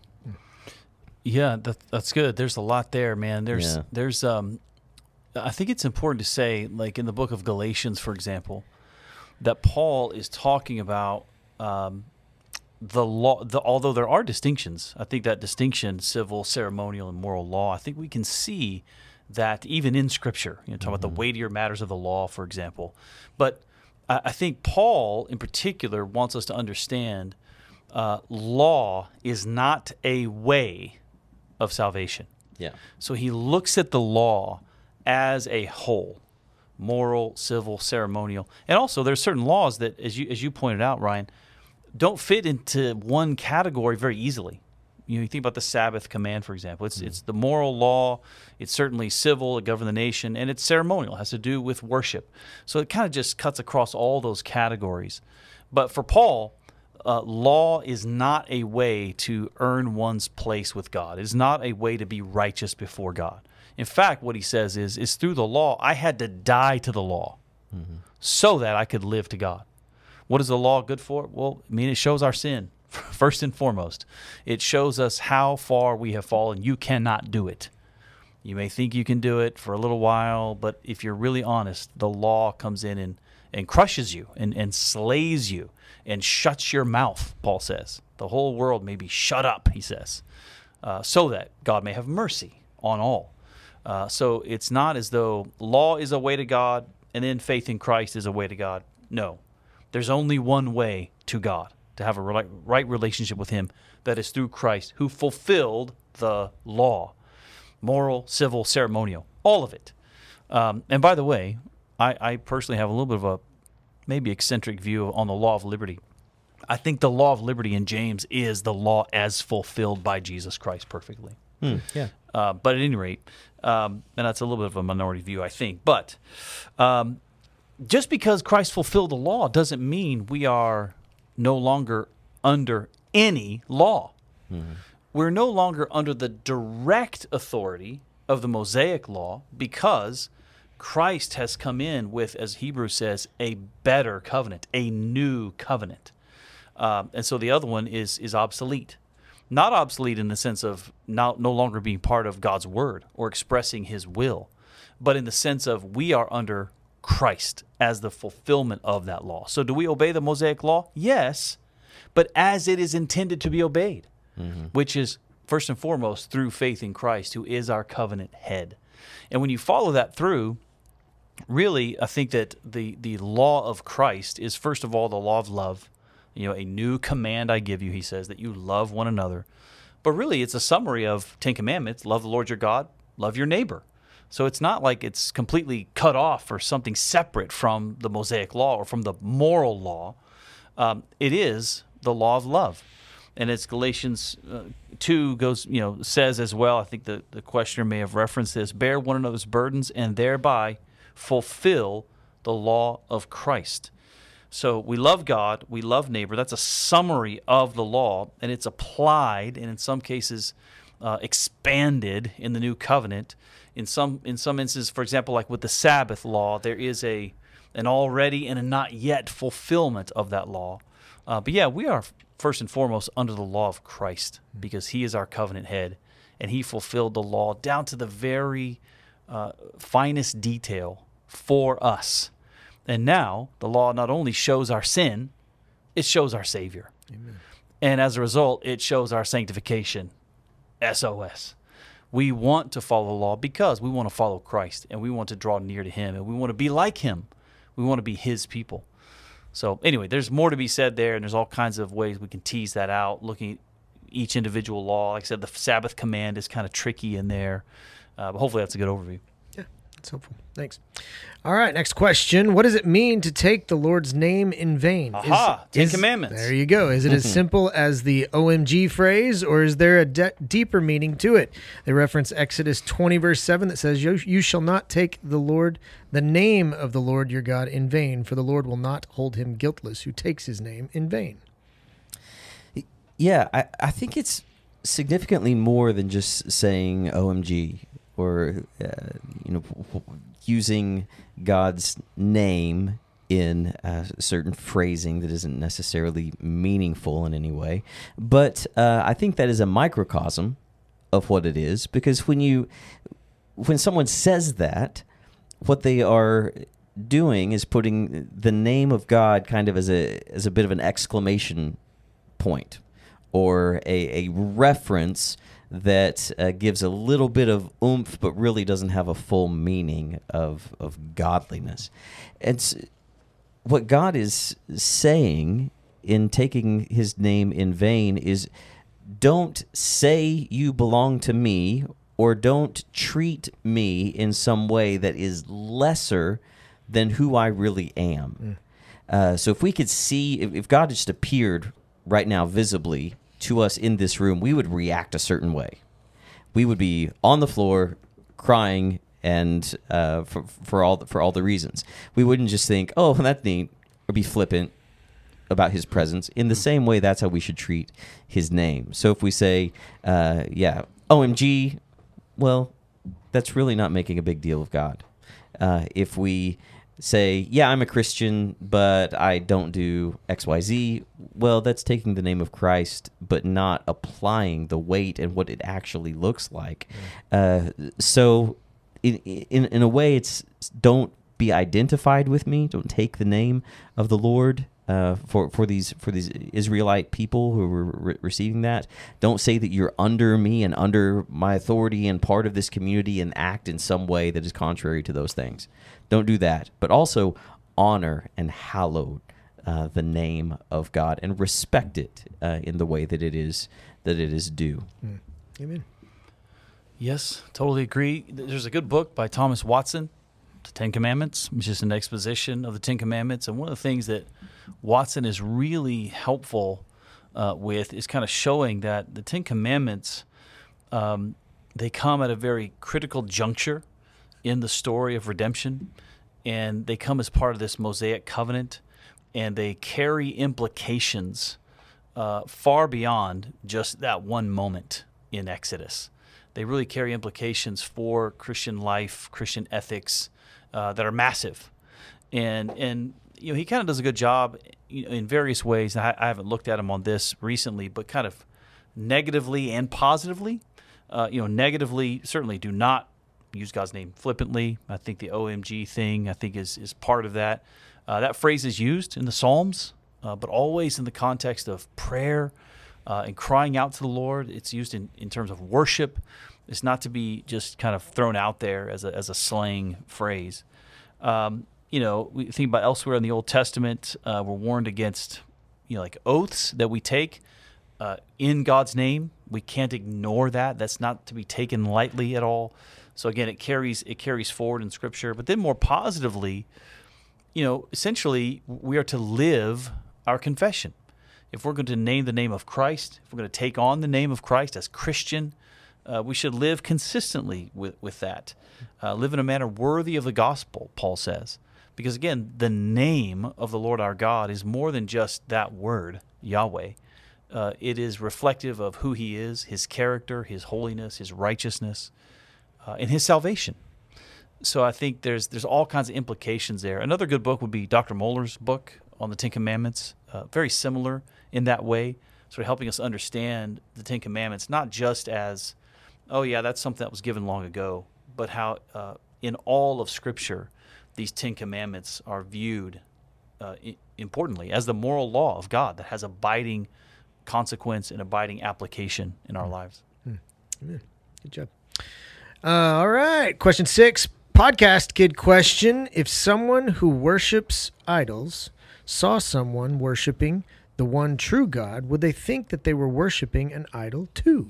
S2: Yeah, that, that's good. There's a lot there, man. There's,
S1: Yeah.
S2: there's. Um, I think it's important to say, like in the book of Galatians, for example, that Paul is talking about um, the law. The, although there are distinctions, I think that distinction, civil, ceremonial, and moral law, I think we can see that even in Scripture. You know, talk mm-hmm. about the weightier matters of the law, for example. But I, I think Paul, in particular, wants us to understand uh, law is not a way of salvation.
S1: Yeah.
S2: So he looks at the law as a whole, moral, civil, ceremonial. And also there's certain laws that, as you as you pointed out, Ryan, don't fit into one category very easily. You know, you think about the Sabbath command, for example. It's mm-hmm. it's the moral law, it's certainly civil, it governs the nation, and it's ceremonial, it has to do with worship. So it kind of just cuts across all those categories. But for Paul, Uh, law is not a way to earn one's place with God. It is not a way to be righteous before God. In fact, what he says is, is through the law, I had to die to the law mm-hmm. so that I could live to God. What is the law good for? Well, I mean, it shows our sin, first and foremost. It shows us how far we have fallen. You cannot do it. You may think you can do it for a little while, but if you're really honest, the law comes in and, and crushes you and, and slays you and shuts your mouth, Paul says. The whole world may be shut up, he says, uh, so that God may have mercy on all. Uh, so it's not as though law is a way to God and then faith in Christ is a way to God. No. There's only one way to God, to have a right, right relationship with him, that is through Christ, who fulfilled the law, moral, civil, ceremonial, all of it. Um, and by the way, I, I personally have a little bit of a maybe eccentric view on the law of liberty. I think the law of liberty in James is the law as fulfilled by Jesus Christ perfectly.
S1: Hmm, yeah.
S2: Uh, but at any rate, um, and that's a little bit of a minority view, I think. But um, just because Christ fulfilled the law doesn't mean we are no longer under any law. Mm-hmm. We're no longer under the direct authority of the Mosaic law because Christ has come in with, as Hebrews says, a better covenant, a new covenant. Um, and so the other one is is obsolete. Not obsolete in the sense of not, no longer being part of God's word or expressing his will, but in the sense of we are under Christ as the fulfillment of that law. So do we obey the Mosaic law? Yes, but as it is intended to be obeyed, mm-hmm. which is first and foremost through faith in Christ, who is our covenant head. And when you follow that through, really, I think that the, the law of Christ is, first of all, the law of love. You know, a new command I give you, he says, that you love one another. But really, it's a summary of Ten Commandments. Love the Lord your God, love your neighbor. So it's not like it's completely cut off or something separate from the Mosaic law or from the moral law. Um, it is the law of love. And it's Galatians uh, two goes, you know, says as well, I think the, the questioner may have referenced this, bear one another's burdens and thereby fulfill the law of Christ. So we love God, we love neighbor. That's a summary of the law, and it's applied and in some cases uh, expanded in the new covenant. In some in some instances, for example, like with the Sabbath law, there is a an already and a not yet fulfillment of that law. Uh, but yeah, we are first and foremost under the law of Christ because he is our covenant head, and he fulfilled the law down to the very uh, finest detail for us. And now the law not only shows our sin, it shows our Savior. Amen. And as a result, it shows our sanctification, S O S. We want to follow the law because we want to follow Christ, and we want to draw near to him, and we want to be like him. We want to be his people. So anyway, there's more to be said there, and there's all kinds of ways we can tease that out, looking at each individual law. Like I said, the Sabbath command is kind of tricky in there, uh, but hopefully that's a good overview.
S3: That's helpful. Thanks. All right, next question. What does it mean to take the Lord's name in vain?
S2: Aha,
S3: is,
S2: Ten
S3: is,
S2: Commandments.
S3: There you go. Is it as simple as the O M G phrase, or is there a de- deeper meaning to it? They reference Exodus twenty, verse seven, that says, you, you shall not take the Lord, the name of the Lord your God in vain, for the Lord will not hold him guiltless who takes his name in vain.
S1: Yeah, I, I think it's significantly more than just saying O M G. Or, uh, you know, using God's name in uh, certain phrasing that isn't necessarily meaningful in any way. But uh, I think that is a microcosm of what it is, because when you, when someone says that, what they are doing is putting the name of God kind of as a as a bit of an exclamation point, or a, a reference that uh, gives a little bit of oomph, but really doesn't have a full meaning of of godliness. And what God is saying in taking his name in vain is, don't say you belong to me, or don't treat me in some way that is lesser than who I really am. Mm. Uh, so if we could see, if, if God just appeared right now visibly to us in this room, we would react a certain way. We would be on the floor crying, and uh, for, for all the, for all the reasons. We wouldn't just think, oh, that's neat, or be flippant about his presence. In the same way, that's how we should treat his name. So if we say, uh, yeah, O M G, well, that's really not making a big deal of God. Uh, if we say, yeah, I'm a Christian, but I don't do X Y Z, well, that's taking the name of Christ, but not applying the weight and what it actually looks like. Mm. Uh, so in, in in a way, it's don't be identified with me. Don't take the name of the Lord uh, for for these for these Israelite people who were re- receiving that. Don't say that you're under me and under my authority and part of this community and act in some way that is contrary to those things. Don't do that. But also honor and hallow uh, the name of God and respect it uh, in the way that it is that it is due.
S3: Mm. Amen.
S2: Yes, totally agree. There's a good book by Thomas Watson, The Ten Commandments. It's just an exposition of the Ten Commandments. And one of the things that Watson is really helpful uh, with is kind of showing that the Ten Commandments, um, they come at a very critical juncture in the story of redemption. And they come as part of this Mosaic covenant. And they carry implications uh, far beyond just that one moment in Exodus. They really carry implications for Christian life, Christian ethics uh, that are massive. And, and you know, he kind of does a good job you know, in various ways. I, I haven't looked at him on this recently, but kind of negatively and positively. Uh, you know, negatively, certainly do not use God's name flippantly. I think the O M G thing, I think, is, is part of that. Uh, that phrase is used in the Psalms, uh, but always in the context of prayer, Uh, and crying out to the Lord. It's used in, in terms of worship. It's not to be just kind of thrown out there as a as a slang phrase. Um, you know, we think about elsewhere in the Old Testament, uh, we're warned against, you know, like oaths that we take uh, in God's name. We can't ignore that. That's not to be taken lightly at all. So again, it carries it carries forward in Scripture. But then more positively, you know, essentially we are to live our confession. If we're going to name the name of Christ, if we're going to take on the name of Christ as Christian, uh, we should live consistently with, with that. Uh, live in a manner worthy of the gospel, Paul says. Because again, the name of the Lord our God is more than just that word, Yahweh. Uh, it is reflective of who he is, his character, his holiness, his righteousness, uh, and his salvation. So I think there's there's all kinds of implications there. Another good book would be Doctor Mohler's book on the Ten Commandments, uh, very similar in that way, sort of helping us understand the Ten Commandments, not just as, oh yeah, that's something that was given long ago, but how uh, in all of Scripture, these Ten Commandments are viewed, uh, I- importantly, as the moral law of God that has abiding consequence and abiding application in our lives.
S3: Hmm. Amen. Good job. Uh, all right, question six, podcast kid question. If someone who worships idols saw someone worshiping the one true God, would they think that they were worshiping an idol too?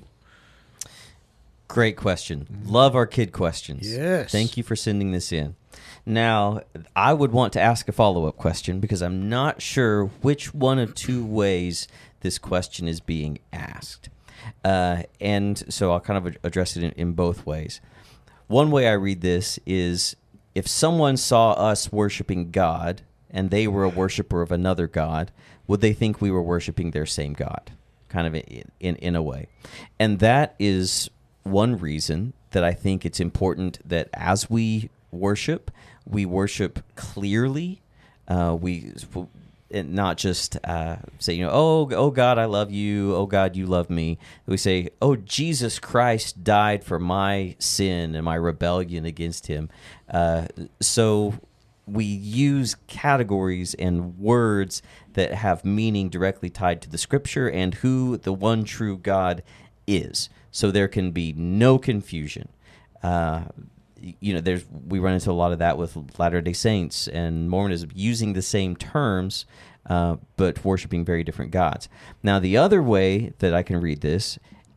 S1: Great question. Love our kid questions.
S3: Yes.
S1: Thank you for sending this in. Now, I would want to ask a follow-up question because I'm not sure which one of two ways this question is being asked. Uh, and so I'll kind of address it in, in both ways. One way I read this is if someone saw us worshiping God and they were a worshiper of another God, would they think we were worshiping their same God? Kind of in, in, in a way. And that is one reason that I think it's important that as we worship, we worship clearly. Uh, we and not just uh, say, you know, oh, oh God, I love you. Oh God, you love me. We say, oh, Jesus Christ died for my sin and my rebellion against him. Uh, so we use categories and words that have meaning directly tied to the Scripture and who the one true God is. So there can be no confusion. Uh, you know, there's we run into a lot of that with Latter-day Saints and Mormonism using the same terms, uh, but worshiping very different gods. Now, the other way that I can read this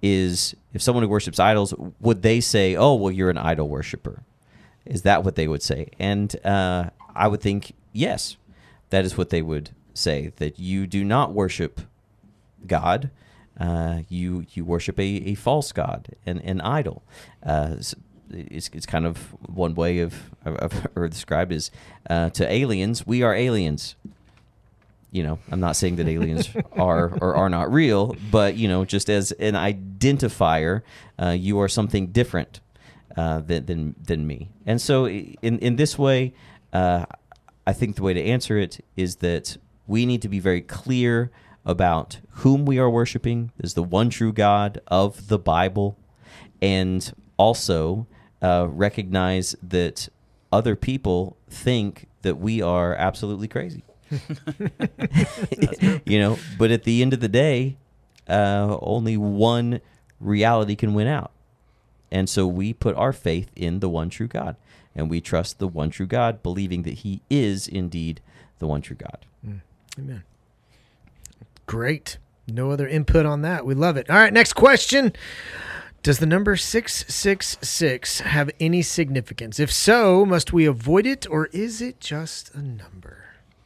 S1: is if someone who worships idols, would they say, oh, well, you're an idol worshiper? Is that what they would say? And uh, I would think, yes, that is what they would say, that you do not worship God. Uh, you you worship a, a false god, an, an idol. Uh, it's it's kind of one way of, of or described as uh, to aliens, we are aliens. You know, I'm not saying that aliens are or are not real, but you know, just as an identifier, uh, you are something different uh, than than than me. And so, in in this way, uh, I think the way to answer it is that we need to be very clear about whom we are worshiping is the one true God of the Bible, and also uh, recognize that other people think that we are absolutely crazy. You know, but at the end of the day, uh, only one reality can win out. And so we put our faith in the one true God, and we trust the one true God, believing that he is indeed the one true God.
S3: Mm. Amen. Great. No other input on that. We love it. All right, next question. Does the number six six six have any significance? If so, must we avoid it, or is it just a number?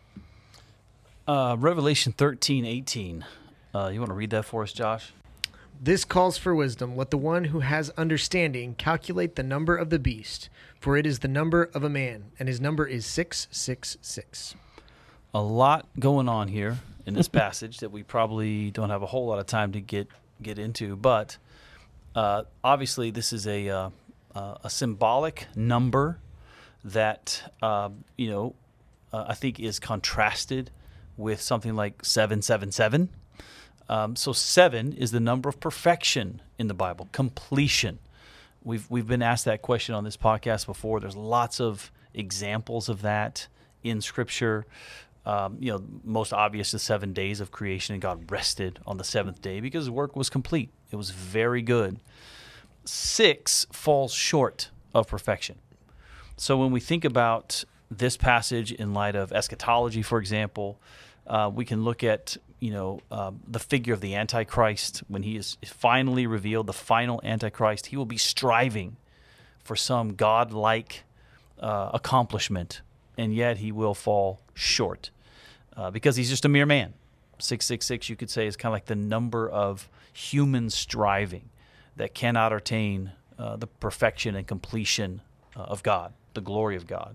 S2: Uh, Revelation thirteen eighteen. Uh, you want to read that for us, Josh?
S3: This calls for wisdom. Let the one who has understanding calculate the number of the beast, for it is the number of a man, and his number is six six six.
S2: A lot going on here in this passage that we probably don't have a whole lot of time to get get into, but uh, obviously this is a uh, uh, a symbolic number that uh, you know uh, I think is contrasted with something like seven seven seven. Um, so seven is the number of perfection in the Bible, completion. We've we've been asked that question on this podcast before. There's lots of examples of that in Scripture. Um, you know, most obvious the seven days of creation, and God rested on the seventh day because the work was complete. It was very good. Six falls short of perfection. So when we think about this passage in light of eschatology, for example, uh, we can look at you know uh, the figure of the Antichrist when he is finally revealed, the final Antichrist. He will be striving for some godlike uh, accomplishment, and yet he will fall short uh, because he's just a mere man. six six six, you could say, is kind of like the number of human striving that cannot attain uh, the perfection and completion uh, of God, the glory of God.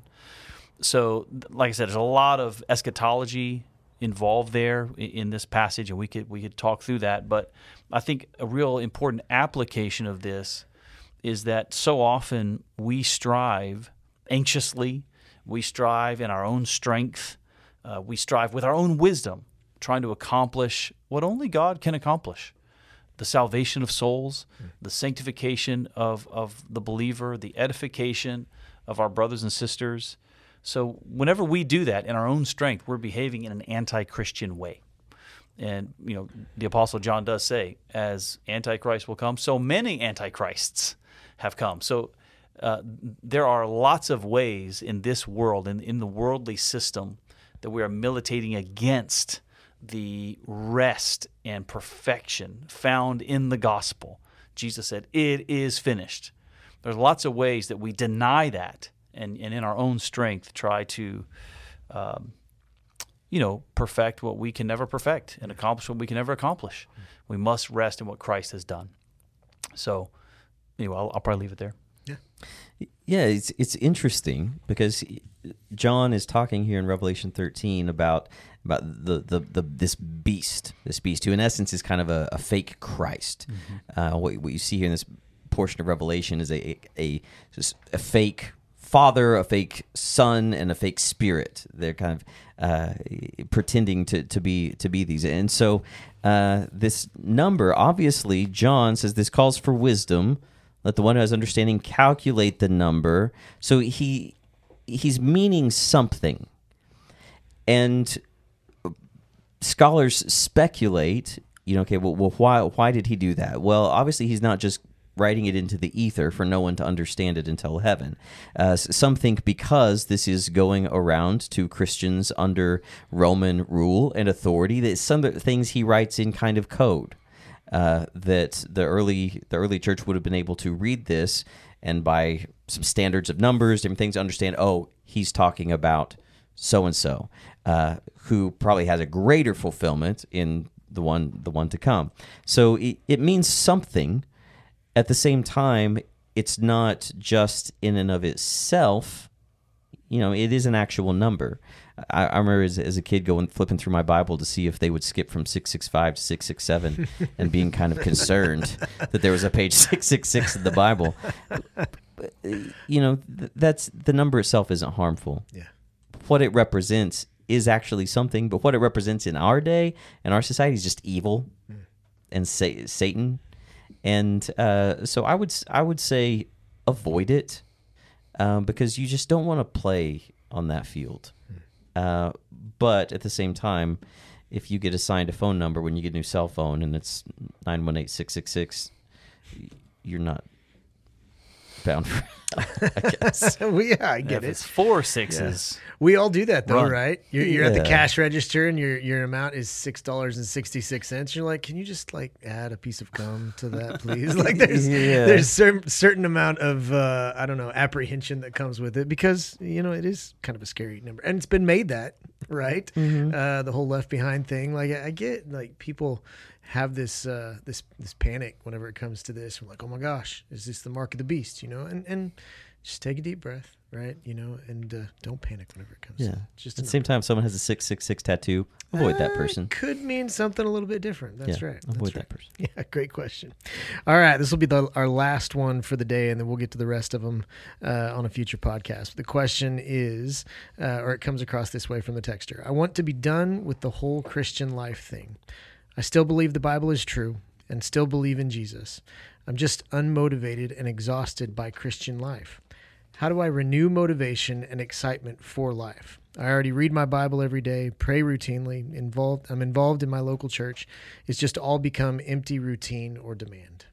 S2: So, like I said, there's a lot of eschatology involved there in, in this passage, and we could we could talk through that. But I think a real important application of this is that so often we strive anxiously, we strive in our own strength, uh, we strive with our own wisdom, trying to accomplish what only God can accomplish: the salvation of souls, mm. the sanctification of, of the believer, the edification of our brothers and sisters. So whenever we do that in our own strength, we're behaving in an anti-Christian way. And, you know, the Apostle John does say, as Antichrist will come, so many Antichrists have come. So uh, there are lots of ways in this world, in, in the worldly system, that we are militating against the rest and perfection found in the gospel. Jesus said, "It is finished." There's lots of ways that we deny that and, and in our own strength try to, um, you know, perfect what we can never perfect and accomplish what we can never accomplish. We must rest in what Christ has done. So, anyway, I'll, I'll probably leave it there.
S1: Yeah, yeah, it's it's interesting because John is talking here in Revelation thirteen about about the the, the this beast, this beast who in essence is kind of a, a fake Christ. Mm-hmm. Uh, what, what you see here in this portion of Revelation is a a just a fake father, a fake son, and a fake spirit. They're kind of uh, pretending to, to be to be these. And so uh, this number, obviously, John says this calls for wisdom. Let the one who has understanding calculate the number. So he he's meaning something. And scholars speculate, you know, okay, well, well why why did he do that? Well, obviously he's not just writing it into the ether for no one to understand it until heaven. Uh, some think because this is going around to Christians under Roman rule and authority, that some of the things he writes in kind of code, uh, that the early the early church would have been able to read this and by some standards of numbers, different things, understand, oh, he's talking about so-and-so, uh, who probably has a greater fulfillment in the one the one to come. So it, it means something. At the same time, it's not just in and of itself. You know, it is an actual number. I, I remember as, as a kid going flipping through my Bible to see if they would skip from six six five to six six seven and being kind of concerned that there was a page six six six in the Bible. But, you know, th- that's the number itself isn't harmful.
S3: Yeah.
S1: What it represents is actually something, but what it represents in our day and our society is just evil mm. and sa- Satan. And uh, so I would I would say avoid it. um, because you just don't want to play on that field. Uh, but at the same time, if you get assigned a phone number when you get a new cell phone and it's nine one eight, six six six, you're not bound for I guess.
S3: well, yeah, I get
S2: if
S3: it.
S2: it's four sixes,
S3: We all do that though,
S2: Run.
S3: right? You're, you're at the
S1: Yeah.
S3: cash register and your your amount is six dollars and sixty six cents. You're like, can you just like add a piece of gum to that, please? Like, there's
S1: Yeah.
S3: there's certain certain amount of uh, I don't know apprehension that comes with it because you know it is kind of a scary number, and it's been made that right.
S1: Mm-hmm.
S3: Uh, the whole Left Behind thing, like I, I get like people have this uh, this this panic whenever it comes to this. We're like, oh my gosh, is this the mark of the beast? You know, and and just take a deep breath, right? You know, and uh, don't panic whenever it comes.
S1: Yeah.
S3: to it. Just
S1: At
S3: a
S1: the same
S3: number.
S1: time, if someone has a six six six tattoo, avoid that
S3: Uh,
S1: person.
S3: Could mean something a little bit different. That's
S1: Yeah,
S3: right.
S1: avoid
S3: That's
S1: that
S3: right.
S1: person.
S3: Yeah, great question. All right, this will be the, our last one for the day, and then we'll get to the rest of them uh, on a future podcast. The question is, uh, or it comes across this way from the texter: I want to be done with the whole Christian life thing. I still believe the Bible is true and still believe in Jesus. I'm just unmotivated and exhausted by Christian life. How do I renew motivation and excitement for life? I already read my Bible every day, pray routinely, involved I'm involved in my local church. It's just all become empty routine or demand.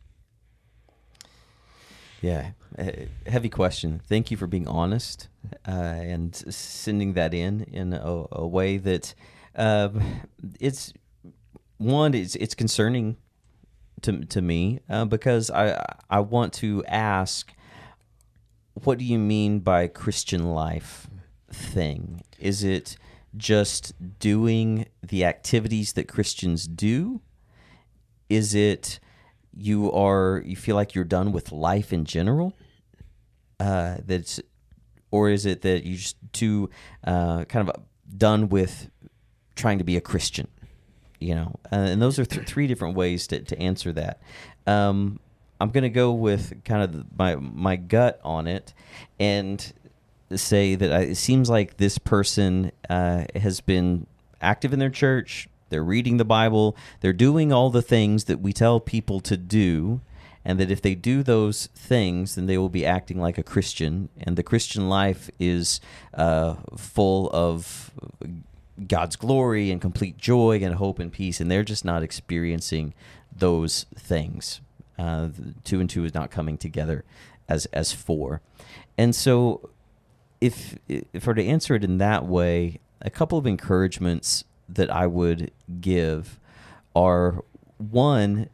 S1: Yeah, a heavy question. Thank you for being honest uh, and sending that in in a, a way that uh, it's one. It's it's concerning to to me uh, because I I want to ask, what do you mean by Christian life thing? Is it just doing the activities that Christians do? Is it you are you feel like you're done with life in general? Uh, that's, or is it that you're just too uh, kind of done with trying to be a Christian? You know, uh, and those are th- three different ways to, to answer that. Um, I'm going to go with kind of my my gut on it, and say that I, it seems like this person uh, has been active in their church. They're reading the Bible. They're doing all the things that we tell people to do, and that if they do those things, then they will be acting like a Christian. And the Christian life is uh, full of God's glory and complete joy and hope and peace, and they're just not experiencing those things. Uh, two and two is not coming together as as four. And so if if we're to answer it in that way, a couple of encouragements that I would give are, one,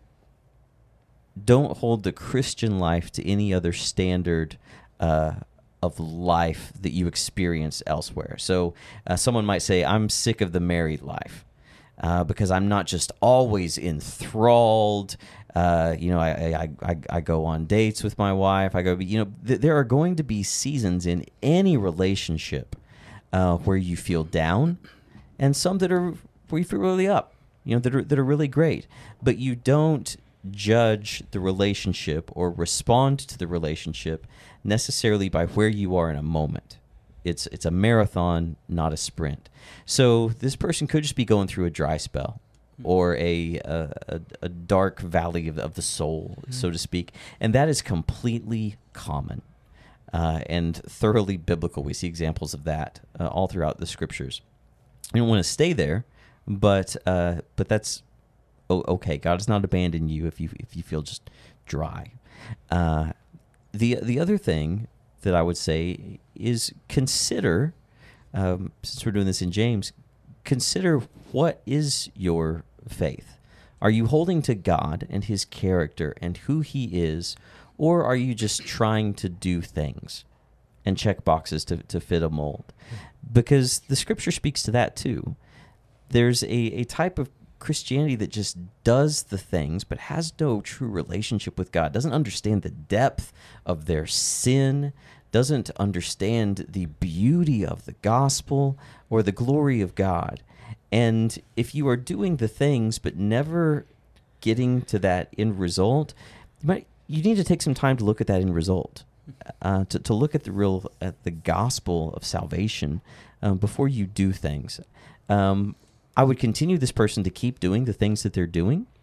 S1: don't hold the Christian life to any other standard uh, of life that you experience elsewhere. So uh, someone might say, I'm sick of the married life uh, because I'm not just always enthralled. Uh, you know, I, I, I, I go on dates with my wife. I go, you know, th- there are going to be seasons in any relationship uh, where you feel down, and some that are where you feel really up, you know, that are, that are really great. But you don't judge the relationship or respond to the relationship necessarily by where you are in a moment. It's it's a marathon, not a sprint. So this person could just be going through a dry spell, or a a, a dark valley of, of the soul, mm-hmm. so to speak, and that is completely common uh, and thoroughly biblical. We see examples of that uh, all throughout the scriptures. You don't want to stay there, but uh, but that's oh, okay. God has not abandoned you if you if you feel just dry. Uh, the the other thing that I would say is consider, um, since we're doing this in James, consider what is your faith. Are you holding to God and his character and who he is, or are you just trying to do things and check boxes to, to fit a mold? Because the scripture speaks to that too. There's a, a type of Christianity that just does the things but has no true relationship with God, doesn't understand the depth of their sin, doesn't understand the beauty of the gospel or the glory of God. And if you are doing the things but never getting to that end result, you might you need to take some time to look at that end result, uh, to to look at the real at the gospel of salvation um, before you do things. Um, I would continue this person to keep doing the things that they're doing,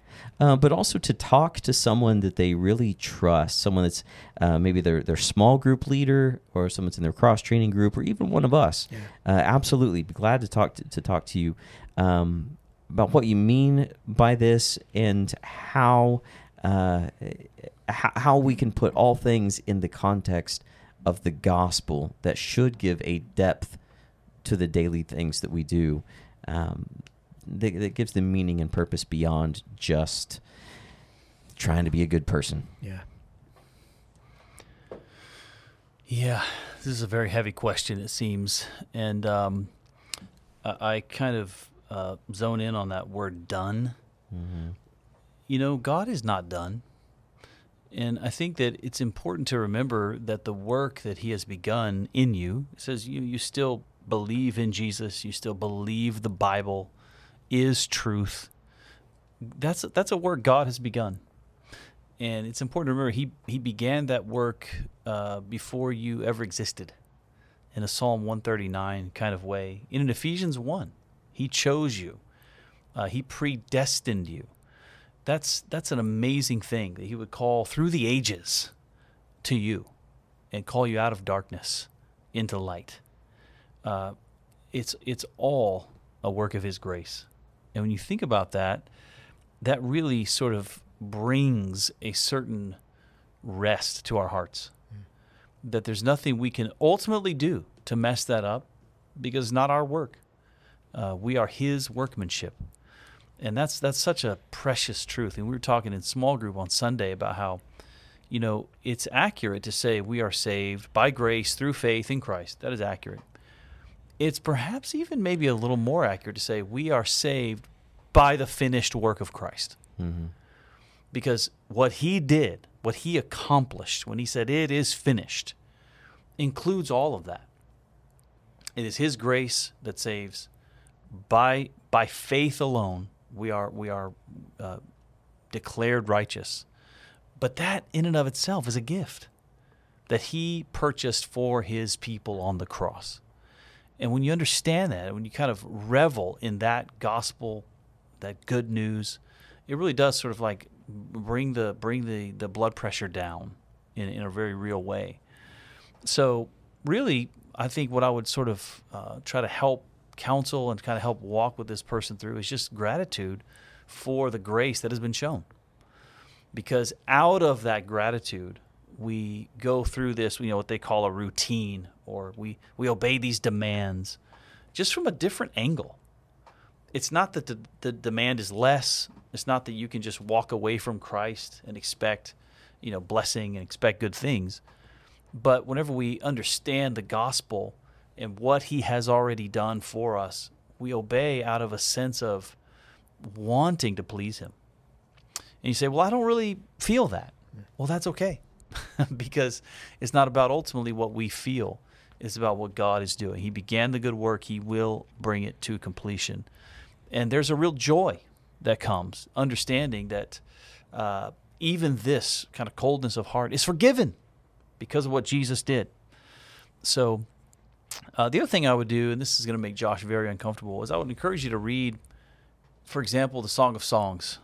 S1: uh, but also to talk to someone that they really trust, someone that's uh, maybe their their small group leader or someone that's in their cross training group or even one of us.
S3: Yeah.
S1: Uh, absolutely, be glad to talk to, to talk to you um, about what you mean by this and how uh, how, how we can put all things in the context of the gospel that should give a depth to the daily things that we do. Um, that, that gives them meaning and purpose beyond just trying to be a good person.
S3: Yeah.
S2: Yeah, this is a very heavy question, it seems. And um, I, I kind of uh, zone in on that word done.
S1: Mm-hmm.
S2: You know, God is not done. And I think that it's important to remember that the work that he has begun in you, it says you, you still believe in Jesus, you still believe the Bible is truth. That's that's a work God has begun. And it's important to remember he, he began that work uh, before you ever existed, in a Psalm one thirty-nine kind of way. In an Ephesians one, he chose you. Uh, he predestined you. That's that's an amazing thing that he would call through the ages to you and call you out of darkness into light. Uh, it's it's all a work of his grace. And when you think about that, that really sort of brings a certain rest to our hearts. Mm. That there's nothing we can ultimately do to mess that up because it's not our work. Uh, we are his workmanship. And that's that's such a precious truth. And we were talking in small group on Sunday about how, you know, it's accurate to say we are saved by grace through faith in Christ. That is accurate. It's perhaps even maybe a little more accurate to say we are saved by the finished work of Christ.
S1: Mm-hmm.
S2: Because what he did, what he accomplished when he said it is finished, includes all of that. It is his grace that saves. By by faith alone, we are we are uh, declared righteous. But that in and of itself is a gift that he purchased for his people on the cross. And when you understand that, when you kind of revel in that gospel, that good news, it really does sort of like bring the bring the, the blood pressure down in, in a very real way. So really, I think what I would sort of uh, try to help counsel and kind of help walk with this person through is just gratitude for the grace that has been shown. Because out of that gratitude, we go through this, you know, what they call a routine, or we, we obey these demands just from a different angle. It's not that the, the demand is less. It's not that you can just walk away from Christ and expect, you know, blessing and expect good things. But whenever we understand the gospel and what he has already done for us, we obey out of a sense of wanting to please him. And you say, well, I don't really feel that. Well, that's okay. Because it's not about ultimately what we feel. It's about what God is doing. He began the good work. He will bring it to completion. And there's a real joy that comes, understanding that uh, even this kind of coldness of heart is forgiven because of what Jesus did. So uh, the other thing I would do, and this is going to make Josh very uncomfortable, is I would encourage you to read, for example, the Song of Songs.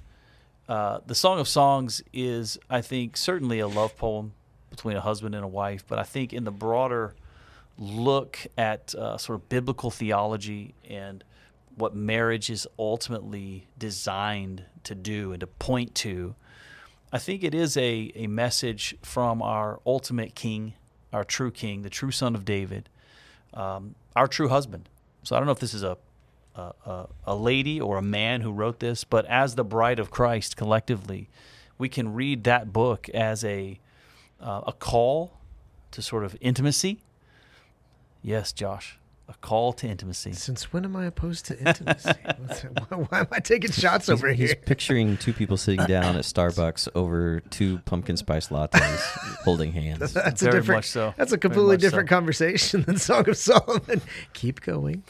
S2: Uh, the Song of Songs is, I think, certainly a love poem between a husband and a wife, but I think in the broader look at uh, sort of biblical theology and what marriage is ultimately designed to do and to point to, I think it is a, a message from our ultimate king, our true king, the true son of David, um, our true husband. So I don't know if this is a A, a, a lady or a man who wrote this, but as the bride of Christ collectively, we can read that book as a uh, a call to sort of intimacy. Yes, Josh, a call to intimacy.
S3: Since when am I opposed to intimacy? why, why am I taking shots
S1: He's,
S3: over
S1: he's
S3: here?
S1: picturing two people sitting down at Starbucks over two pumpkin spice lattes, holding hands.
S3: That's
S2: Very
S3: a different.
S2: much so.
S3: That's a
S2: Very
S3: completely
S2: much
S3: different
S2: so.
S3: conversation than Song of Solomon. Keep going.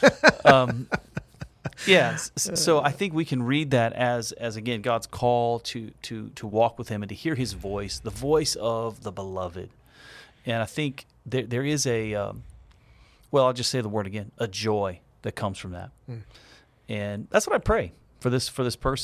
S2: um, yeah, s- so I think we can read that as, as again, God's call to to to walk with him and to hear his voice, the voice of the beloved. And I think there there is a, um, well, I'll just say the word again, a joy that comes from that. Mm. And that's what I pray for this for this person.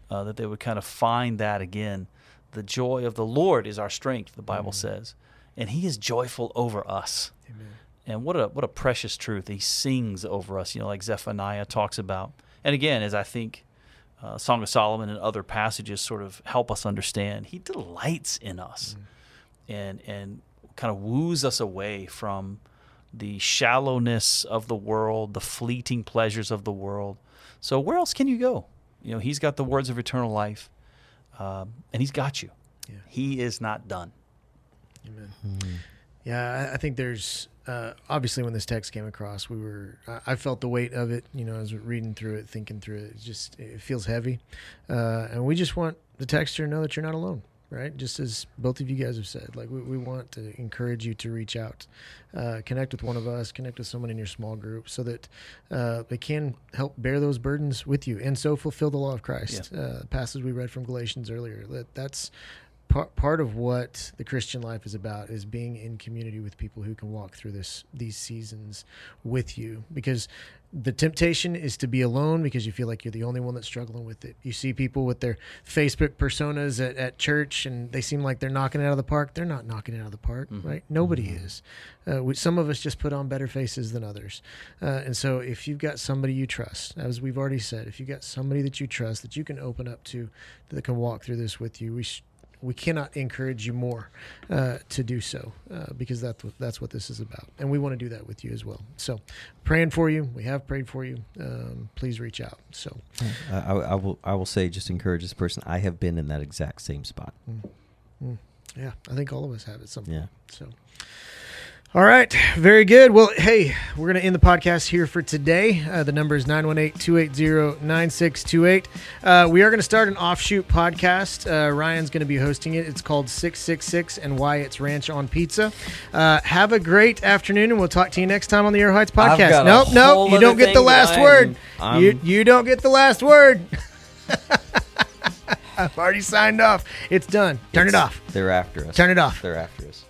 S2: uh, that they would kind of find that again. The joy of the Lord is our strength, the Bible mm-hmm. says, and He is joyful over us. Amen. And what a what a precious truth. He sings over us, you know, like Zephaniah talks about. And again, as I think uh, Song of Solomon and other passages sort of help us understand, He delights in us mm-hmm. and and kind of woos us away from the shallowness of the world, the fleeting pleasures of the world. So where else can you go? You know, He's got the words of eternal life, um, and He's got you. Yeah. He is not done.
S3: Amen. Mm-hmm. Yeah, I, I think there's uh, obviously when this text came across, we were I, I felt the weight of it. You know, as we're reading through it, thinking through it, it just it feels heavy, uh, and we just want the texter to know that you're not alone. Right, just as both of you guys have said, like we, we want to encourage you to reach out, uh, connect with one of us, connect with someone in your small group, so that uh, they can help bear those burdens with you, and so fulfill the law of Christ. Yeah. Uh, passage we read from Galatians earlier. That that's part part of what the Christian life is about, is being in community with people who can walk through this these seasons with you, because the temptation is to be alone because you feel like you're the only one that's struggling with it. You see people with their Facebook personas at, at church, and they seem like they're knocking it out of the park. They're not knocking it out of the park, mm-hmm. right? Nobody mm-hmm. is. Uh, we, some of us just put on better faces than others. Uh, and so if you've got somebody you trust, as we've already said, if you've got somebody that you trust that you can open up to, that can walk through this with you, we sh- we cannot encourage you more uh, to do so uh, because that's what, that's what this is about. And we want to do that with you as well. So praying for you. We have prayed for you. Um, please reach out. So
S1: uh, I, I will I will say, just encourage this person. I have been in that exact same spot.
S3: Mm. Mm. Yeah, I think all of us have at some point.
S1: Yeah.
S3: So. All right. Very good. Well, hey, we're going to end the podcast here for today. Uh, the number is nine one eight, two eight zero, nine six two eight. Uh, we are going to start an offshoot podcast. Uh, Ryan's going to be hosting it. It's called six six six and Why It's Ranch on Pizza. Uh, have a great afternoon, and we'll talk to you next time on the Air Heights podcast. Nope, nope. You don't get the last I'm, word. I'm... You, you don't get the last word. I've already signed off. It's done. Turn
S1: it's,
S3: it off.
S1: They're after us.
S3: Turn it off.
S1: They're after us.